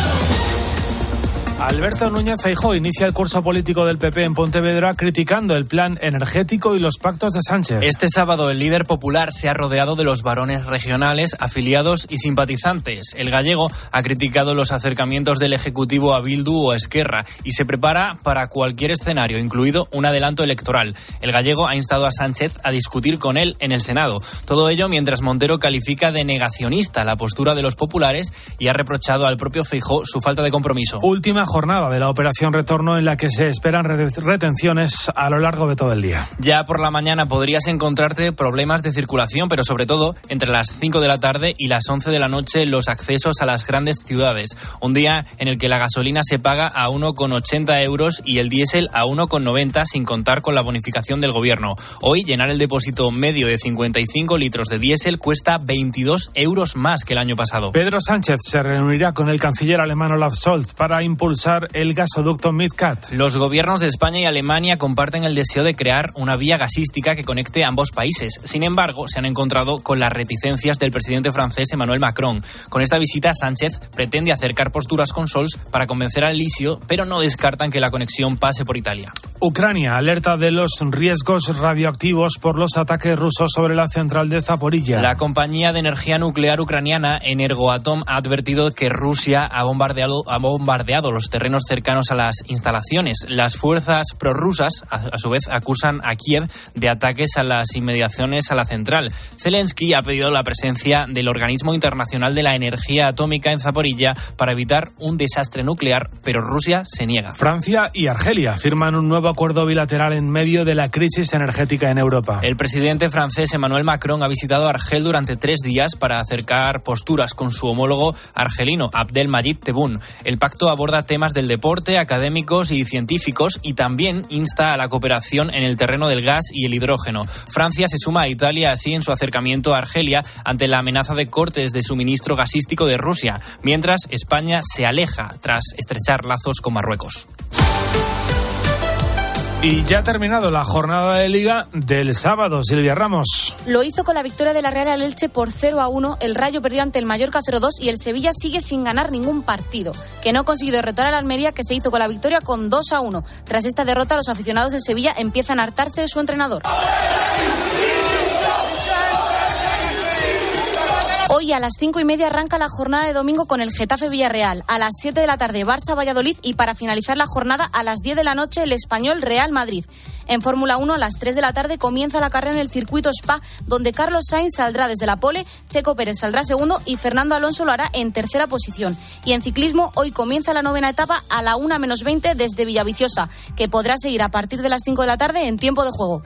Alberto Núñez Feijóo inicia el curso político del P P en Pontevedra criticando el plan energético y los pactos de Sánchez. Este sábado el líder popular se ha rodeado de los varones regionales, afiliados y simpatizantes. El gallego ha criticado los acercamientos del Ejecutivo a Bildu o Esquerra y se prepara para cualquier escenario, incluido un adelanto electoral. El gallego ha instado a Sánchez a discutir con él en el Senado. Todo ello mientras Montero califica de negacionista la postura de los populares y ha reprochado al propio Feijóo su falta de compromiso. Última jornada de la operación retorno en la que se esperan retenciones a lo largo de todo el día. Ya por la mañana podrías encontrarte problemas de circulación, pero sobre todo entre las cinco de la tarde y las once de la noche los accesos a las grandes ciudades. Un día en el que la gasolina se paga a uno coma ochenta euros y el diésel a uno coma noventa sin contar con la bonificación del gobierno. Hoy llenar el depósito medio de cincuenta y cinco litros de diésel cuesta veintidós euros más que el año pasado. Pedro Sánchez se reunirá con el canciller alemán Olaf Scholz para impulsar el gasoducto MidCat. Los gobiernos de España y Alemania comparten el deseo de crear una vía gasística que conecte ambos países. Sin embargo, se han encontrado con las reticencias del presidente francés Emmanuel Macron. Con esta visita, Sánchez pretende acercar posturas con Scholz para convencer al Lisio, pero no descartan que la conexión pase por Italia. Ucrania alerta de los riesgos radioactivos por los ataques rusos sobre la central de Zaporilla. La compañía de energía nuclear ucraniana Energoatom ha advertido que Rusia ha bombardeado, ha bombardeado los terrenos cercanos a las instalaciones. Las fuerzas prorrusas, a, a su vez, acusan a Kiev de ataques a las inmediaciones a la central. Zelensky ha pedido la presencia del Organismo Internacional de la Energía Atómica en Zaporilla para evitar un desastre nuclear, pero Rusia se niega. Francia y Argelia firman un nuevo acuerdo bilateral en medio de la crisis energética en Europa. El presidente francés Emmanuel Macron ha visitado Argel durante tres días para acercar posturas con su homólogo argelino, Abdelmadjid Tebboune. El pacto aborda temas del deporte, académicos y científicos y también insta a la cooperación en el terreno del gas y el hidrógeno. Francia se suma a Italia así en su acercamiento a Argelia ante la amenaza de cortes de suministro gasístico de Rusia, mientras España se aleja tras estrechar lazos con Marruecos. Y ya ha terminado la jornada de Liga del sábado, Silvia Ramos. Lo hizo con la victoria de la Real al Elche por cero a uno, el Rayo perdió ante el Mallorca cero dos y el Sevilla sigue sin ganar ningún partido, que no ha conseguido derrotar al Almería, que se hizo con la victoria con dos a uno. Tras esta derrota, los aficionados del Sevilla empiezan a hartarse de su entrenador. Hoy a las cinco y media arranca la jornada de domingo con el Getafe Villarreal. A las siete de la tarde Barça Valladolid y para finalizar la jornada a las diez de la noche el Español Real Madrid. En Fórmula uno a las tres de la tarde comienza la carrera en el circuito Spa, donde Carlos Sainz saldrá desde la pole, Checo Pérez saldrá segundo y Fernando Alonso lo hará en tercera posición. Y en ciclismo hoy comienza la novena etapa a la una menos veinte desde Villaviciosa, que podrá seguir a partir de las cinco de la tarde en tiempo de juego.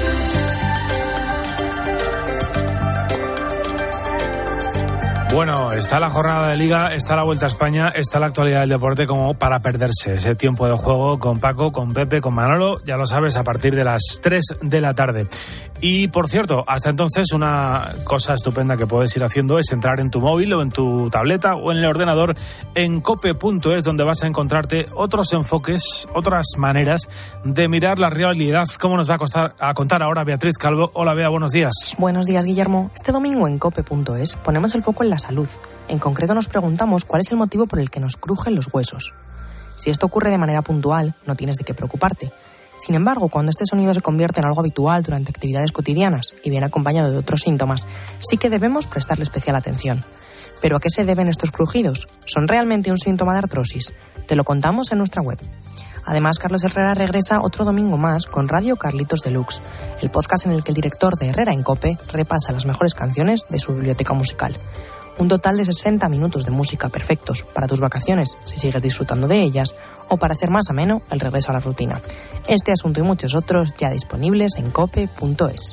Bueno, está la jornada de Liga, está la Vuelta a España, está la actualidad del deporte como para perderse ese tiempo de juego con Paco, con Pepe, con Manolo, ya lo sabes, a partir de las tres de la tarde. Y, por cierto, hasta entonces una cosa estupenda que puedes ir haciendo es entrar en tu móvil o en tu tableta o en el ordenador en cope punto es, donde vas a encontrarte otros enfoques, otras maneras de mirar la realidad. ¿Cómo nos va a, costar, a contar ahora Beatriz Calvo? Hola, Bea, buenos días. Buenos días, Guillermo. Este domingo en cope punto es ponemos el foco en la salud. En concreto nos preguntamos cuál es el motivo por el que nos crujen los huesos. Si esto ocurre de manera puntual, no tienes de qué preocuparte. Sin embargo, cuando este sonido se convierte en algo habitual durante actividades cotidianas y viene acompañado de otros síntomas, sí que debemos prestarle especial atención. ¿Pero a qué se deben estos crujidos? ¿Son realmente un síntoma de artrosis? Te lo contamos en nuestra web. Además, Carlos Herrera regresa otro domingo más con Radio Carlitos Deluxe, el podcast en el que el director de Herrera en COPE repasa las mejores canciones de su biblioteca musical. Un total de sesenta minutos de música perfectos para tus vacaciones, si sigues disfrutando de ellas, o para hacer más ameno el regreso a la rutina. Este asunto y muchos otros ya disponibles en cope punto es.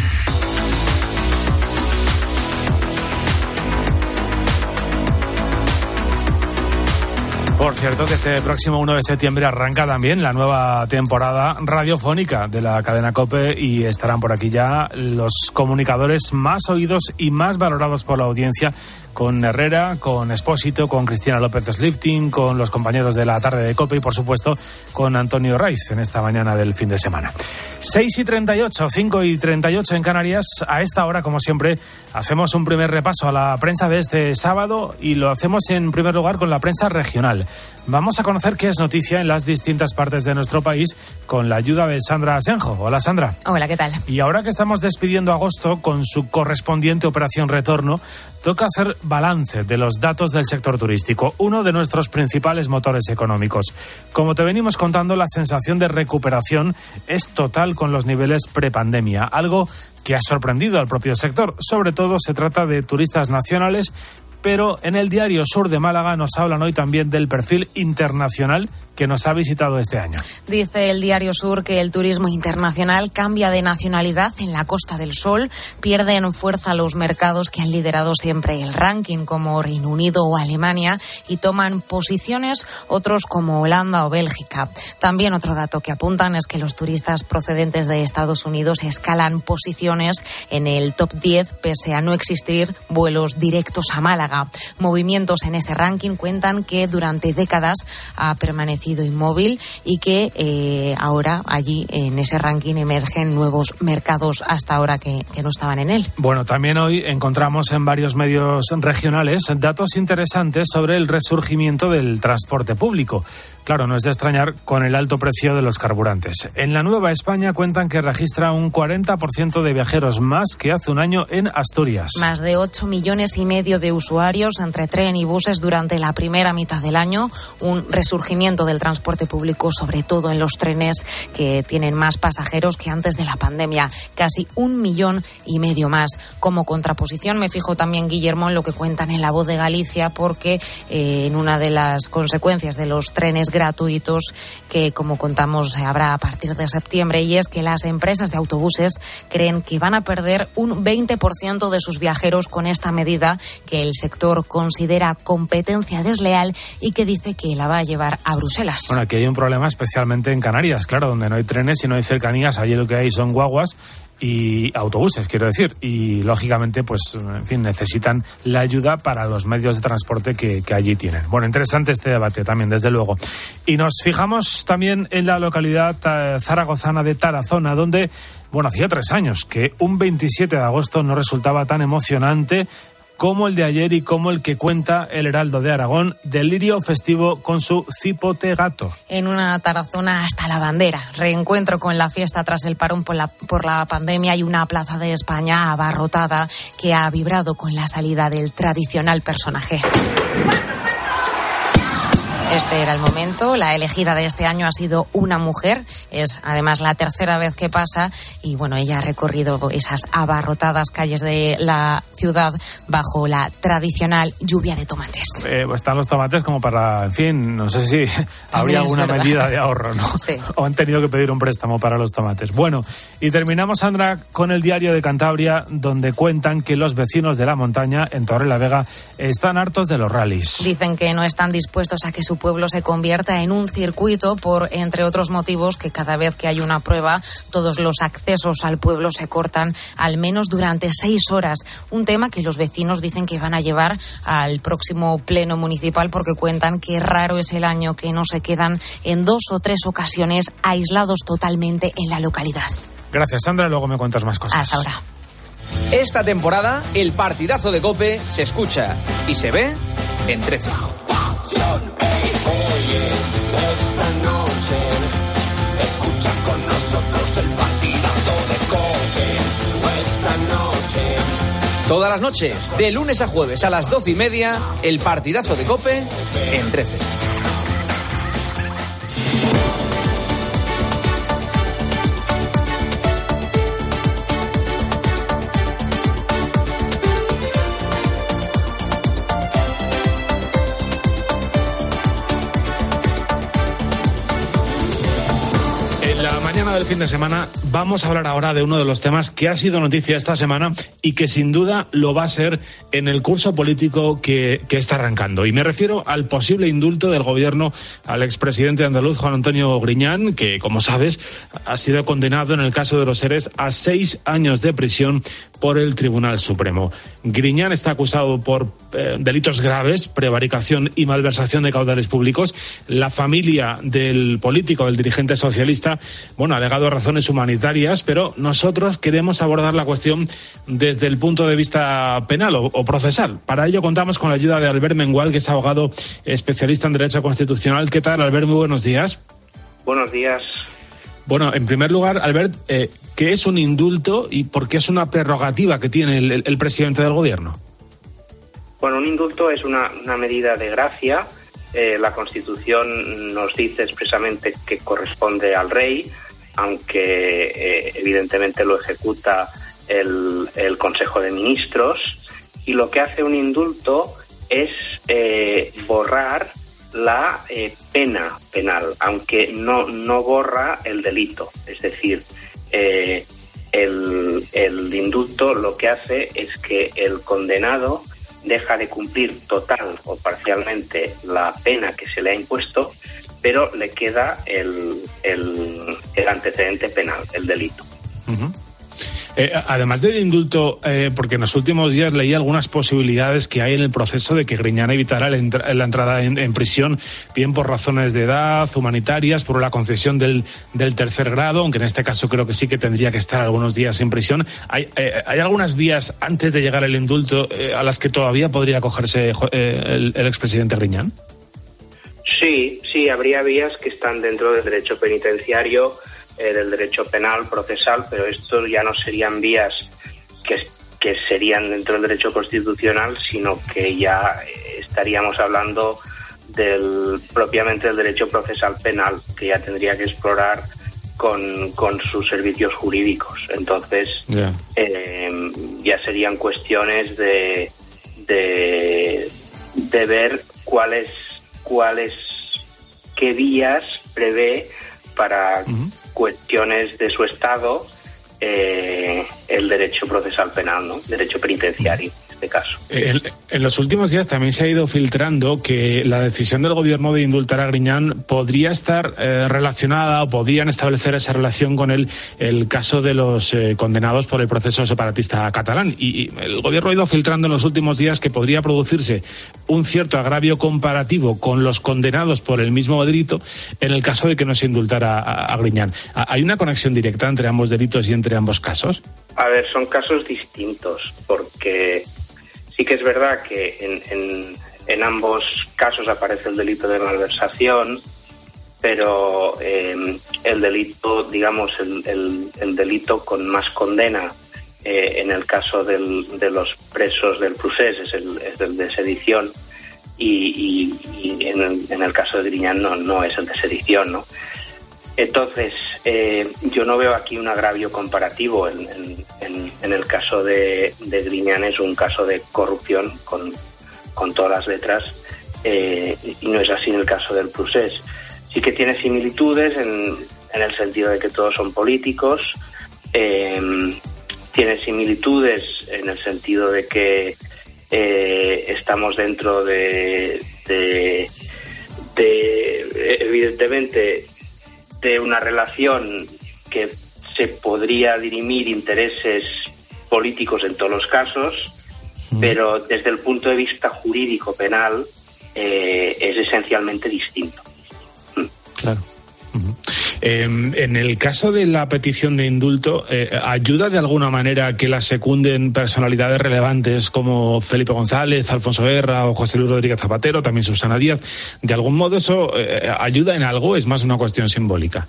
Por cierto, que este próximo uno de septiembre arranca también la nueva temporada radiofónica de la cadena COPE y estarán por aquí ya los comunicadores más oídos y más valorados por la audiencia, con Herrera, con Expósito, con Cristina López Slifting, con los compañeros de la tarde de COPE y, por supuesto, con Antonio Raiz en esta mañana del fin de semana. seis y treinta y ocho, cinco y treinta y ocho en Canarias. A esta hora, como siempre, hacemos un primer repaso a la prensa de este sábado y lo hacemos en primer lugar con la prensa regional. Vamos a conocer qué es noticia en las distintas partes de nuestro país con la ayuda de Sandra Asenjo. Hola, Sandra. Hola, ¿qué tal? Y ahora que estamos despidiendo agosto con su correspondiente operación retorno, toca hacer balance de los datos del sector turístico, uno de nuestros principales motores económicos. Como te venimos contando, la sensación de recuperación es total con los niveles prepandemia, algo que ha sorprendido al propio sector. Sobre todo se trata de turistas nacionales, pero en el diario Sur de Málaga nos hablan hoy también del perfil internacional que nos ha visitado este año. Dice el Diario Sur que el turismo internacional cambia de nacionalidad en la Costa del Sol, pierden fuerza los mercados que han liderado siempre el ranking, como Reino Unido o Alemania, y toman posiciones otros como Holanda o Bélgica. También otro dato que apuntan es que los turistas procedentes de Estados Unidos escalan posiciones en el top diez pese a no existir vuelos directos a Málaga. Movimientos en ese ranking cuentan que durante décadas ha permanecido inmóvil y que eh, ahora allí en ese ranking emergen nuevos mercados hasta ahora que, que no estaban en él. Bueno, también hoy encontramos en varios medios regionales datos interesantes sobre el resurgimiento del transporte público. Claro, no es de extrañar con el alto precio de los carburantes. En la Nueva España cuentan que registra un cuarenta por ciento de viajeros más que hace un año en Asturias. Más de ocho millones y medio de usuarios entre tren y buses durante la primera mitad del año. Un resurgimiento del transporte público, sobre todo en los trenes que tienen más pasajeros que antes de la pandemia. Casi un millón y medio más. Como contraposición me fijo también, Guillermo, en lo que cuentan en La Voz de Galicia, porque eh, en una de las consecuencias de los trenes gratuitos que, como contamos, habrá a partir de septiembre, y es que las empresas de autobuses creen que van a perder un veinte por ciento de sus viajeros con esta medida que el sector considera competencia desleal y que dice que la va a llevar a Bruselas. Bueno, aquí hay un problema especialmente en Canarias, claro, donde no hay trenes y no hay cercanías. Allí lo que hay son guaguas y autobuses, quiero decir, y lógicamente, pues, en fin, necesitan la ayuda para los medios de transporte que, que allí tienen. Bueno, interesante este debate también, desde luego. Y nos fijamos también en la localidad eh, zaragozana de Tarazona, donde, bueno, hacía tres años que un veintisiete de agosto no resultaba tan emocionante como el de ayer y como el que cuenta el Heraldo de Aragón, delirio festivo con su cipote gato. En una Tarazona hasta la bandera, reencuentro con la fiesta tras el parón por la, por la pandemia y una plaza de España abarrotada que ha vibrado con la salida del tradicional personaje. Este era el momento. La elegida de este año ha sido una mujer. Es además la tercera vez que pasa y bueno, ella ha recorrido esas abarrotadas calles de la ciudad bajo la tradicional lluvia de tomates. Eh, pues están los tomates como para, en fin, no sé si también habría alguna medida de ahorro, ¿no? Sí. O han tenido que pedir un préstamo para los tomates. Bueno, y terminamos, Sandra, con el Diario de Cantabria, donde cuentan que los vecinos de la montaña en Torrelavega están hartos de los rallies. Dicen que no están dispuestos a que su pueblo se convierta en un circuito por, entre otros motivos, que cada vez que hay una prueba, todos los accesos al pueblo se cortan al menos durante seis horas. Un tema que los vecinos dicen que van a llevar al próximo pleno municipal porque cuentan que raro es el año que no se quedan en dos o tres ocasiones aislados totalmente en la localidad. Gracias, Sandra. Luego me cuentas más cosas. Hasta ahora. Esta temporada, el partidazo de COPE se escucha y se ve en trece. Oye, esta noche escucha con nosotros el partidazo de COPE. Esta noche. Todas las noches, de lunes a jueves a las doce y media, el partidazo de COPE en trece. Del fin de semana vamos a hablar ahora de uno de los temas que ha sido noticia esta semana y que sin duda lo va a ser en el curso político que, que está arrancando, y me refiero al posible indulto del gobierno al expresidente andaluz Juan Antonio Griñán, que, como sabes, ha sido condenado en el caso de los ERES a seis años de prisión por el Tribunal Supremo. Griñán está acusado por eh, delitos graves, prevaricación y malversación de caudales públicos. La familia del político, del dirigente socialista, bueno, ha alegado razones humanitarias, pero nosotros queremos abordar la cuestión desde el punto de vista penal o, o procesal. Para ello contamos con la ayuda de Albert Mengual, que es abogado especialista en Derecho Constitucional. ¿Qué tal, Albert? Muy buenos días. Buenos días. Bueno, en primer lugar, Albert, eh, ¿qué es un indulto y por qué es una prerrogativa que tiene el, el, el presidente del gobierno? Bueno, un indulto es una, una medida de gracia. Eh, la Constitución nos dice expresamente que corresponde al rey, aunque eh, evidentemente lo ejecuta el, el Consejo de Ministros, y lo que hace un indulto es eh, borrar la eh, pena penal, aunque no, no borra el delito. Es decir, eh, el, el indulto lo que hace es que el condenado deja de cumplir total o parcialmente la pena que se le ha impuesto, pero le queda el, el, el antecedente penal, el delito. Uh-huh. Eh, además del indulto, eh, porque en los últimos días leí algunas posibilidades que hay en el proceso de que Griñán evitara la, entra- la entrada en, en prisión, bien por razones de edad, humanitarias, por la concesión del, del tercer grado, aunque en este caso creo que sí que tendría que estar algunos días en prisión. ¿Hay, eh, hay algunas vías antes de llegar al indulto eh, a las que todavía podría acogerse eh, el, el expresidente Griñán? Sí, sí, habría vías que están dentro del derecho penitenciario, Eh, del derecho penal, procesal, pero esto ya no serían vías que, que serían dentro del derecho constitucional, sino que ya eh, estaríamos hablando del propiamente del derecho procesal penal, que ya tendría que explorar con, con sus servicios jurídicos. Entonces, yeah. eh, ya serían cuestiones de, de, de ver cuáles, cuáles, qué vías prevé para uh-huh. cuestiones de su estado eh, el derecho procesal penal, ¿no? Derecho penitenciario, en este caso. En, en los últimos días también se ha ido filtrando que la decisión del gobierno de indultar a Griñán podría estar eh, relacionada o podrían establecer esa relación con el, el caso de los eh, condenados por el proceso separatista catalán. Y, y el gobierno ha ido filtrando en los últimos días que podría producirse un cierto agravio comparativo con los condenados por el mismo delito en el caso de que no se indultara a, a Griñán. ¿Hay una conexión directa entre ambos delitos y entre ambos casos? A ver, son casos distintos, porque sí que es verdad que en, en, en ambos casos aparece el delito de malversación, pero eh, el delito, digamos, el, el, el delito con más condena eh, en el caso del, de los presos del Procés es el, es el de sedición, y, y, y en, el, en el caso de Griñán no, no es el de sedición, ¿no? Entonces, eh, yo no veo aquí un agravio comparativo. En, en, en el caso de, de Griñán es un caso de corrupción con, con todas las letras, eh, y no es así en el caso del Procés. Sí que tiene similitudes en, en el sentido de que todos son políticos, eh, tiene similitudes en el sentido de que eh, estamos dentro de, de, de evidentemente, de una relación que se podría dirimir intereses políticos en todos los casos, uh-huh. pero desde el punto de vista jurídico penal eh, es esencialmente distinto. Claro. Uh-huh. Eh, en el caso de la petición de indulto, eh, ¿ayuda de alguna manera a que la secunden personalidades relevantes como Felipe González, Alfonso Guerra o José Luis Rodríguez Zapatero, también Susana Díaz? ¿De algún modo eso eh, ayuda en algo? ¿Es más una cuestión simbólica?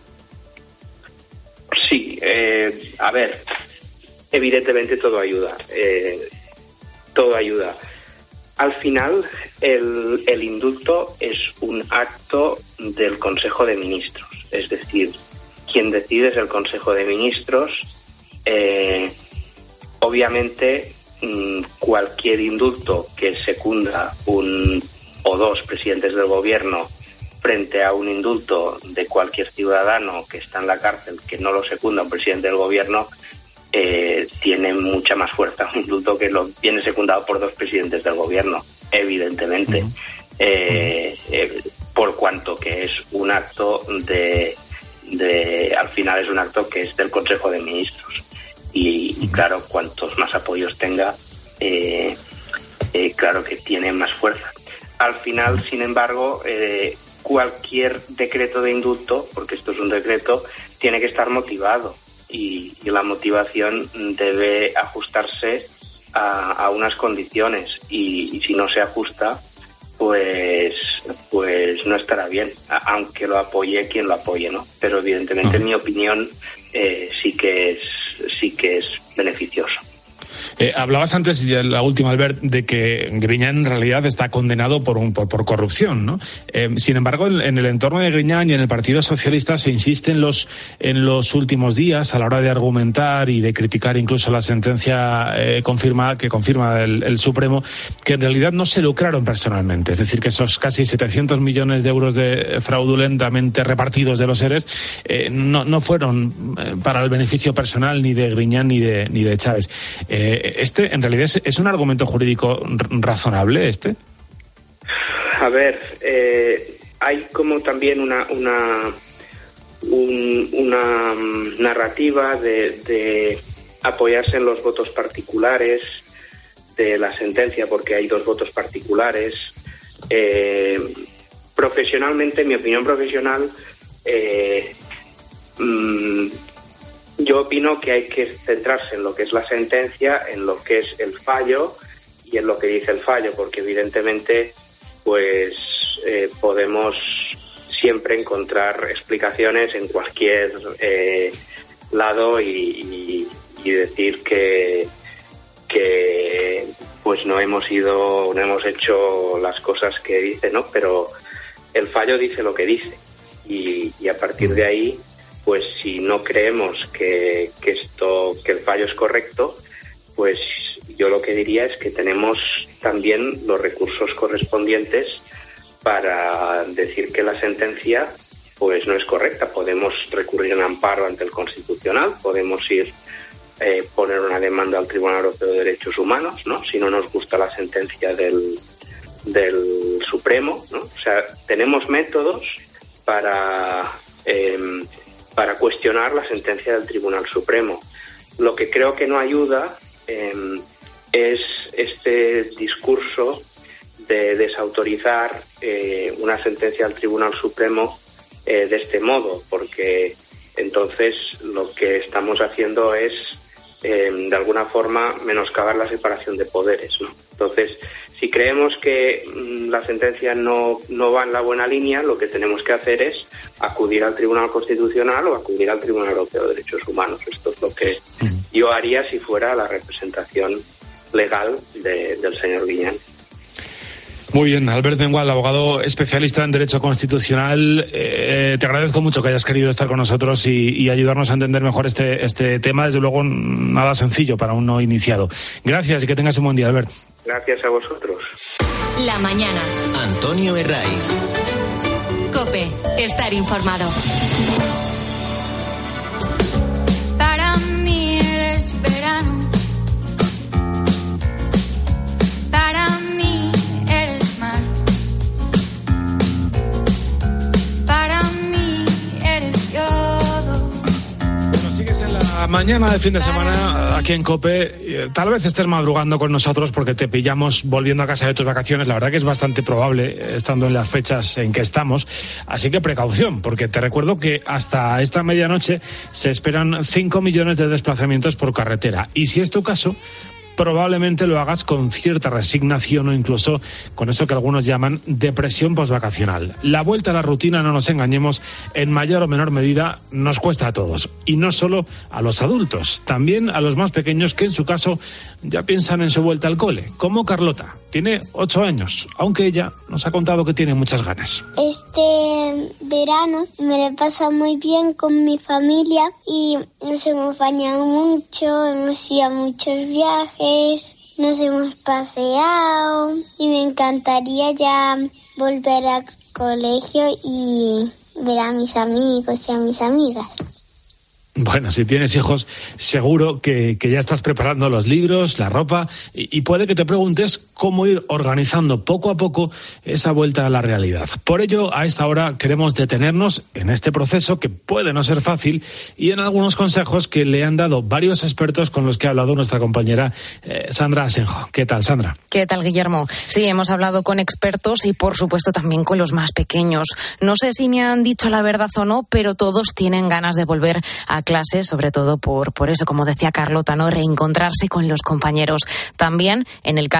Sí, eh, a ver, evidentemente todo ayuda. Eh, todo ayuda. Al final, el, el indulto es un acto del Consejo de Ministros. Es decir, quien decide es el Consejo de Ministros. Eh, obviamente, mmm, cualquier indulto que secunda un o dos presidentes del gobierno frente a un indulto de cualquier ciudadano que está en la cárcel que no lo secunda un presidente del gobierno, eh, tiene mucha más fuerza un indulto que lo viene secundado por dos presidentes del gobierno, evidentemente. Uh-huh. eh, eh, por cuanto que es un acto de, de, al final es un acto que es del Consejo de Ministros. Y, y claro, cuantos más apoyos tenga, eh, eh, claro que tiene más fuerza. Al final, sin embargo, eh, cualquier decreto de indulto, porque esto es un decreto, tiene que estar motivado. Y, y la motivación debe ajustarse a, a unas condiciones. Y, y si no se ajusta, pues pues no estará bien, aunque lo apoye quien lo apoye, ¿no? Pero evidentemente, uh-huh. en mi opinión, eh, sí que es sí que es beneficioso. Eh, hablabas antes, ya la última, Albert, de que Griñán en realidad está condenado por, un, por, por corrupción, ¿no? Eh, sin embargo, en, en el entorno de Griñán y en el Partido Socialista se insiste en los, en los últimos días a la hora de argumentar y de criticar incluso la sentencia eh, confirma, que confirma el, el Supremo, que en realidad no se lucraron personalmente. Es decir, que esos casi setecientos millones de euros de fraudulentamente repartidos de los seres eh, no, no fueron eh, para el beneficio personal ni de Griñán ni de, ni de Chávez. Eh, ¿Este en realidad es, es un argumento jurídico razonable, este? A ver, eh, hay como también una una un, una narrativa de, de apoyarse en los votos particulares de la sentencia, porque hay dos votos particulares. Eh, profesionalmente, en mi opinión profesional, eh, mmm, yo opino que hay que centrarse en lo que es la sentencia, en lo que es el fallo y en lo que dice el fallo, porque evidentemente pues eh, podemos siempre encontrar explicaciones en cualquier eh, lado y, y, y decir que que pues no hemos ido, no hemos hecho las cosas que dice, ¿no? Pero el fallo dice lo que dice y, y a partir de ahí, pues si no creemos que, que esto, que el fallo es correcto, pues yo lo que diría es que tenemos también los recursos correspondientes para decir que la sentencia pues no es correcta. Podemos recurrir en amparo ante el Constitucional, podemos ir eh, poner una demanda al Tribunal Europeo de Derechos Humanos, ¿no? Si no nos gusta la sentencia del, del Supremo, ¿no? O sea, tenemos métodos para eh, para cuestionar la sentencia del Tribunal Supremo. Lo que creo que no ayuda eh, es este discurso de desautorizar eh, una sentencia del Tribunal Supremo eh, de este modo, porque entonces lo que estamos haciendo es eh, de alguna forma menoscabar la separación de poderes, ¿no? Entonces, si creemos que mm, la sentencia no, no va en la buena línea, lo que tenemos que hacer es acudir al Tribunal Constitucional o acudir al Tribunal Europeo de Derechos Humanos. Esto es lo que yo haría si fuera la representación legal de, del señor Griñán. Muy bien, Albert Dengual, abogado especialista en Derecho Constitucional. Eh, te agradezco mucho que hayas querido estar con nosotros y, y ayudarnos a entender mejor este, este tema. Desde luego, nada sencillo para un no iniciado. Gracias y que tengas un buen día, Albert. Gracias a vosotros. La mañana. Antonio Herraiz. COPE. Estar informado. Para mí eres verano. Para mí eres mar. Para mí eres yodo. Bueno, sigues en la mañana de fin de semana aquí en COPE. Tal vez estés madrugando con nosotros porque te pillamos volviendo a casa de tus vacaciones. La verdad que es bastante probable, estando en las fechas en que estamos. Así que precaución, porque te recuerdo que hasta esta medianoche se esperan cinco millones de desplazamientos por carretera. Y si es tu caso, probablemente lo hagas con cierta resignación o incluso con eso que algunos llaman depresión posvacacional. La vuelta a la rutina, no nos engañemos, en mayor o menor medida nos cuesta a todos. Y no solo a los adultos, también a los más pequeños que en su caso ya piensan en su vuelta al cole, como Carlota. Tiene ocho años, aunque ella nos ha contado que tiene muchas ganas. Este verano me lo he pasado muy bien con mi familia y nos hemos bañado mucho, hemos ido a muchos viajes, nos hemos paseado y me encantaría ya volver al colegio y ver a mis amigos y a mis amigas. Bueno, si tienes hijos, seguro que, que ya estás preparando los libros, la ropa, y, y puede que te preguntes cómo ir organizando poco a poco esa vuelta a la realidad. Por ello, a esta hora queremos detenernos en este proceso que puede no ser fácil y en algunos consejos que le han dado varios expertos con los que ha hablado nuestra compañera eh, Sandra Asenjo. ¿Qué tal, Sandra? ¿Qué tal, Guillermo? Sí, hemos hablado con expertos y, por supuesto, también con los más pequeños. No sé si me han dicho la verdad o no, pero todos tienen ganas de volver a clase, sobre todo por, por eso, como decía Carlota, ¿no? Reencontrarse con los compañeros. También, en el caso de los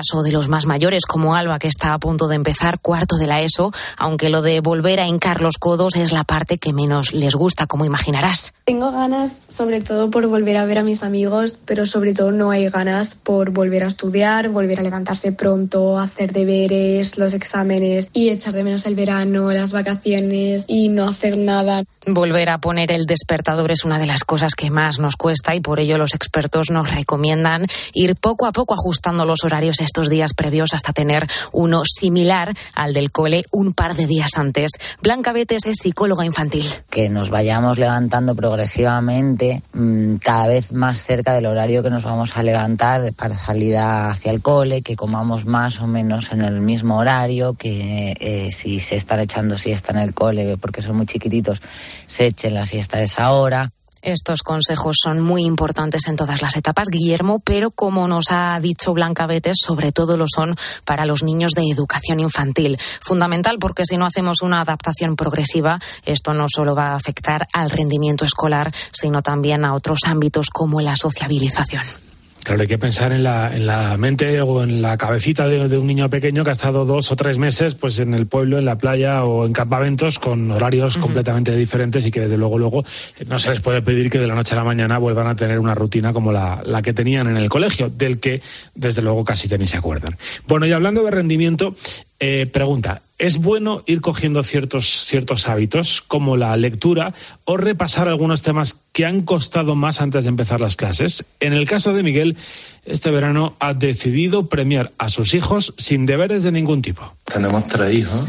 los más mayores, como Alba, que está a punto de empezar cuarto de la ESO, aunque lo de volver a hincar los codos es la parte que menos les gusta, como imaginarás. Tengo ganas, sobre todo por volver a ver a mis amigos, pero sobre todo no hay ganas por volver a estudiar, volver a levantarse pronto, hacer deberes, los exámenes y echar de menos el verano, las vacaciones y no hacer nada. Volver a poner el despertador es una de las cosas que más nos cuesta y por ello los expertos nos recomiendan ir poco a poco ajustando los horarios estos días previos hasta tener uno similar al del cole un par de días antes. Blanca Betes es psicóloga infantil. Que nos vayamos levantando progresivamente cada vez más cerca del horario que nos vamos a levantar para salida hacia el cole, que comamos más o menos en el mismo horario, que eh, si se están echando siesta en el cole porque son muy chiquititos, se echen la siesta a esa hora. Estos consejos son muy importantes en todas las etapas, Guillermo, pero como nos ha dicho Blanca Betes, sobre todo lo son para los niños de educación infantil. Fundamental porque si no hacemos una adaptación progresiva, esto no solo va a afectar al rendimiento escolar, sino también a otros ámbitos como la sociabilización. Claro, hay que pensar en la, en la mente o en la cabecita de, de un niño pequeño que ha estado dos o tres meses pues en el pueblo, en la playa o en campamentos con horarios uh-huh. completamente diferentes y que desde luego luego no se les puede pedir que de la noche a la mañana vuelvan a tener una rutina como la, la que tenían en el colegio, del que desde luego casi ya ni se acuerdan. Bueno, y hablando de rendimiento, eh, pregunta, ¿es bueno ir cogiendo ciertos, ciertos hábitos como la lectura o repasar algunos temas que han costado más antes de empezar las clases? En el caso de Miguel, este verano ha decidido premiar a sus hijos sin deberes de ningún tipo. Tenemos tres hijos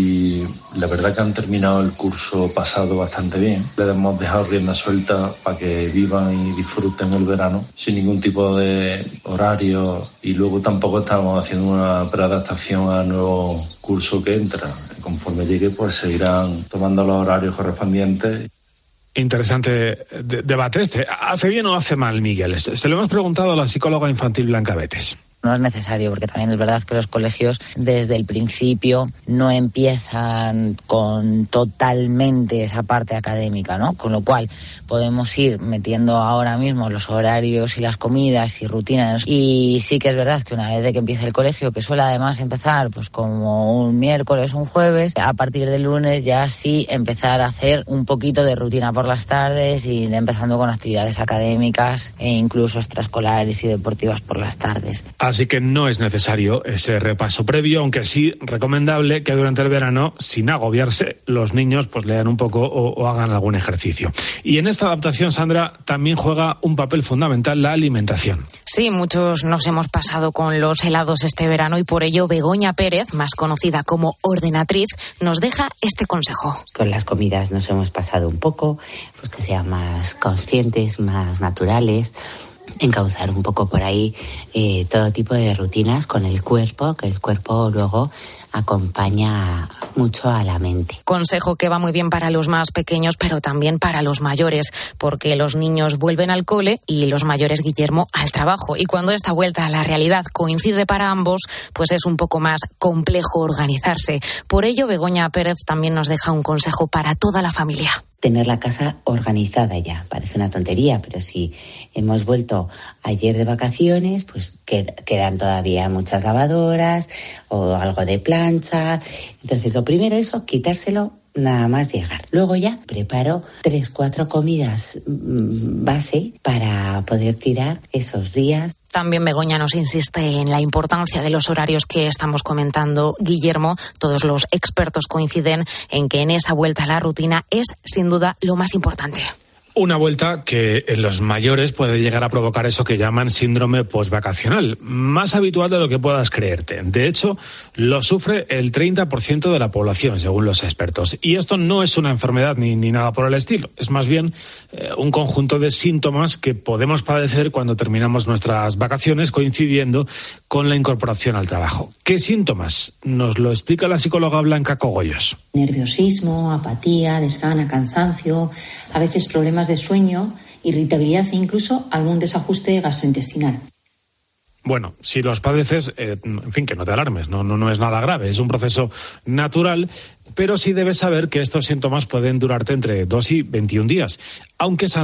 y la verdad que han terminado el curso pasado bastante bien. Les hemos dejado rienda suelta para que vivan y disfruten el verano sin ningún tipo de horario y luego tampoco estamos haciendo una preadaptación al nuevo curso que entra. Conforme llegue pues se irán tomando los horarios correspondientes. Interesante de- debate este. ¿Hace bien o hace mal, Miguel? Se lo hemos preguntado a la psicóloga infantil Blanca Betes. No es necesario, porque también es verdad que los colegios desde el principio no empiezan con totalmente esa parte académica, ¿no? Con lo cual podemos ir metiendo ahora mismo los horarios y las comidas y rutinas. Y sí que es verdad que una vez de que empiece el colegio, que suele además empezar pues como un miércoles, un jueves, a partir del lunes ya sí empezar a hacer un poquito de rutina por las tardes y ir empezando con actividades académicas e incluso extraescolares y deportivas por las tardes. Así que no es necesario ese repaso previo, aunque sí recomendable que durante el verano, sin agobiarse, los niños pues lean un poco o, o hagan algún ejercicio. Y en esta adaptación, Sandra, también juega un papel fundamental la alimentación. Sí, muchos nos hemos pasado con los helados este verano y por ello Begoña Pérez, más conocida como Ordenatriz, nos deja este consejo. Con las comidas nos hemos pasado un poco, pues que sean más conscientes, más naturales, encauzar un poco por ahí eh, todo tipo de rutinas con el cuerpo, que el cuerpo luego acompaña mucho a la mente. Consejo que va muy bien para los más pequeños, pero también para los mayores, porque los niños vuelven al cole y los mayores, Guillermo, al trabajo. Y cuando esta vuelta a la realidad coincide para ambos, pues es un poco más complejo organizarse. Por ello, Begoña Pérez también nos deja un consejo para toda la familia. Tener la casa organizada ya, parece una tontería, pero si hemos vuelto ayer de vacaciones, pues quedan todavía muchas lavadoras o algo de plancha. Entonces, lo primero es eso, quitárselo nada más llegar. Luego ya preparo tres, cuatro comidas base para poder tirar esos días. También Begoña nos insiste en la importancia de los horarios que estamos comentando. Guillermo, todos los expertos coinciden en que en esa vuelta a la rutina es, sin duda, lo más importante. Una vuelta que en los mayores puede llegar a provocar eso que llaman síndrome postvacacional, más habitual de lo que puedas creerte. De hecho, lo sufre el treinta por ciento de la población, según los expertos. Y esto no es una enfermedad ni, ni nada por el estilo. Es más bien eh, un conjunto de síntomas que podemos padecer cuando terminamos nuestras vacaciones coincidiendo con la incorporación al trabajo. ¿Qué síntomas? Nos lo explica la psicóloga Blanca Cogollos. Nerviosismo, apatía, desgana, cansancio, a veces problemas de sueño, irritabilidad e incluso algún desajuste gastrointestinal. Bueno, si los padeces, eh, en fin, que no te alarmes, no, no, no es nada grave, es un proceso natural, pero sí debes saber que estos síntomas pueden durarte entre dos y veintiún días, aunque Sandra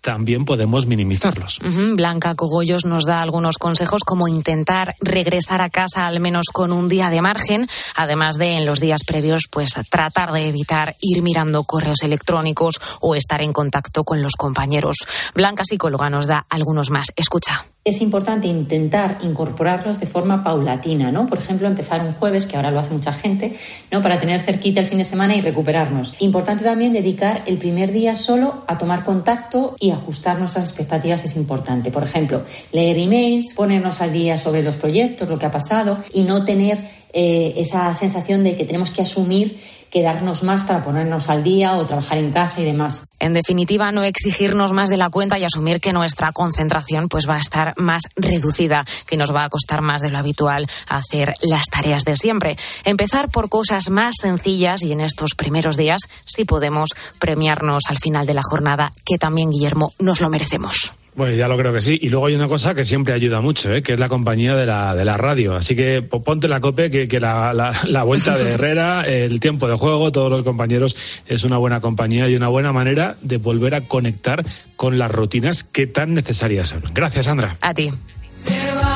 también podemos minimizarlos. Uh-huh. Blanca Cogollos nos da algunos consejos como intentar regresar a casa al menos con un día de margen, además de en los días previos pues tratar de evitar ir mirando correos electrónicos o estar en contacto con los compañeros. Blanca, psicóloga, nos da algunos más. Escucha. Es importante intentar incorporarlos de forma paulatina, ¿no? Por ejemplo, empezar un jueves, que ahora lo hace mucha gente, ¿no? Para tener cerquita el fin de semana y recuperarnos. Importante también dedicar el primer día solo a tomar contacto y ajustar nuestras expectativas es importante. Por ejemplo, leer emails, ponernos al día sobre los proyectos, lo que ha pasado y no tener eh, esa sensación de que tenemos que asumir quedarnos más para ponernos al día o trabajar en casa y demás. En definitiva, no exigirnos más de la cuenta y asumir que nuestra concentración pues va a estar más reducida, que nos va a costar más de lo habitual hacer las tareas de siempre. Empezar por cosas más sencillas y en estos primeros días sí podemos premiarnos al final de la jornada, que también, Guillermo, nos lo merecemos. Pues ya lo creo que sí. Y luego hay una cosa que siempre ayuda mucho, ¿eh? Que es la compañía de la de la radio. Así que ponte la COPE, que, que la, la, la vuelta de Herrera, el tiempo de juego, todos los compañeros, es una buena compañía y una buena manera de volver a conectar con las rutinas que tan necesarias son. Gracias, Sandra. A ti.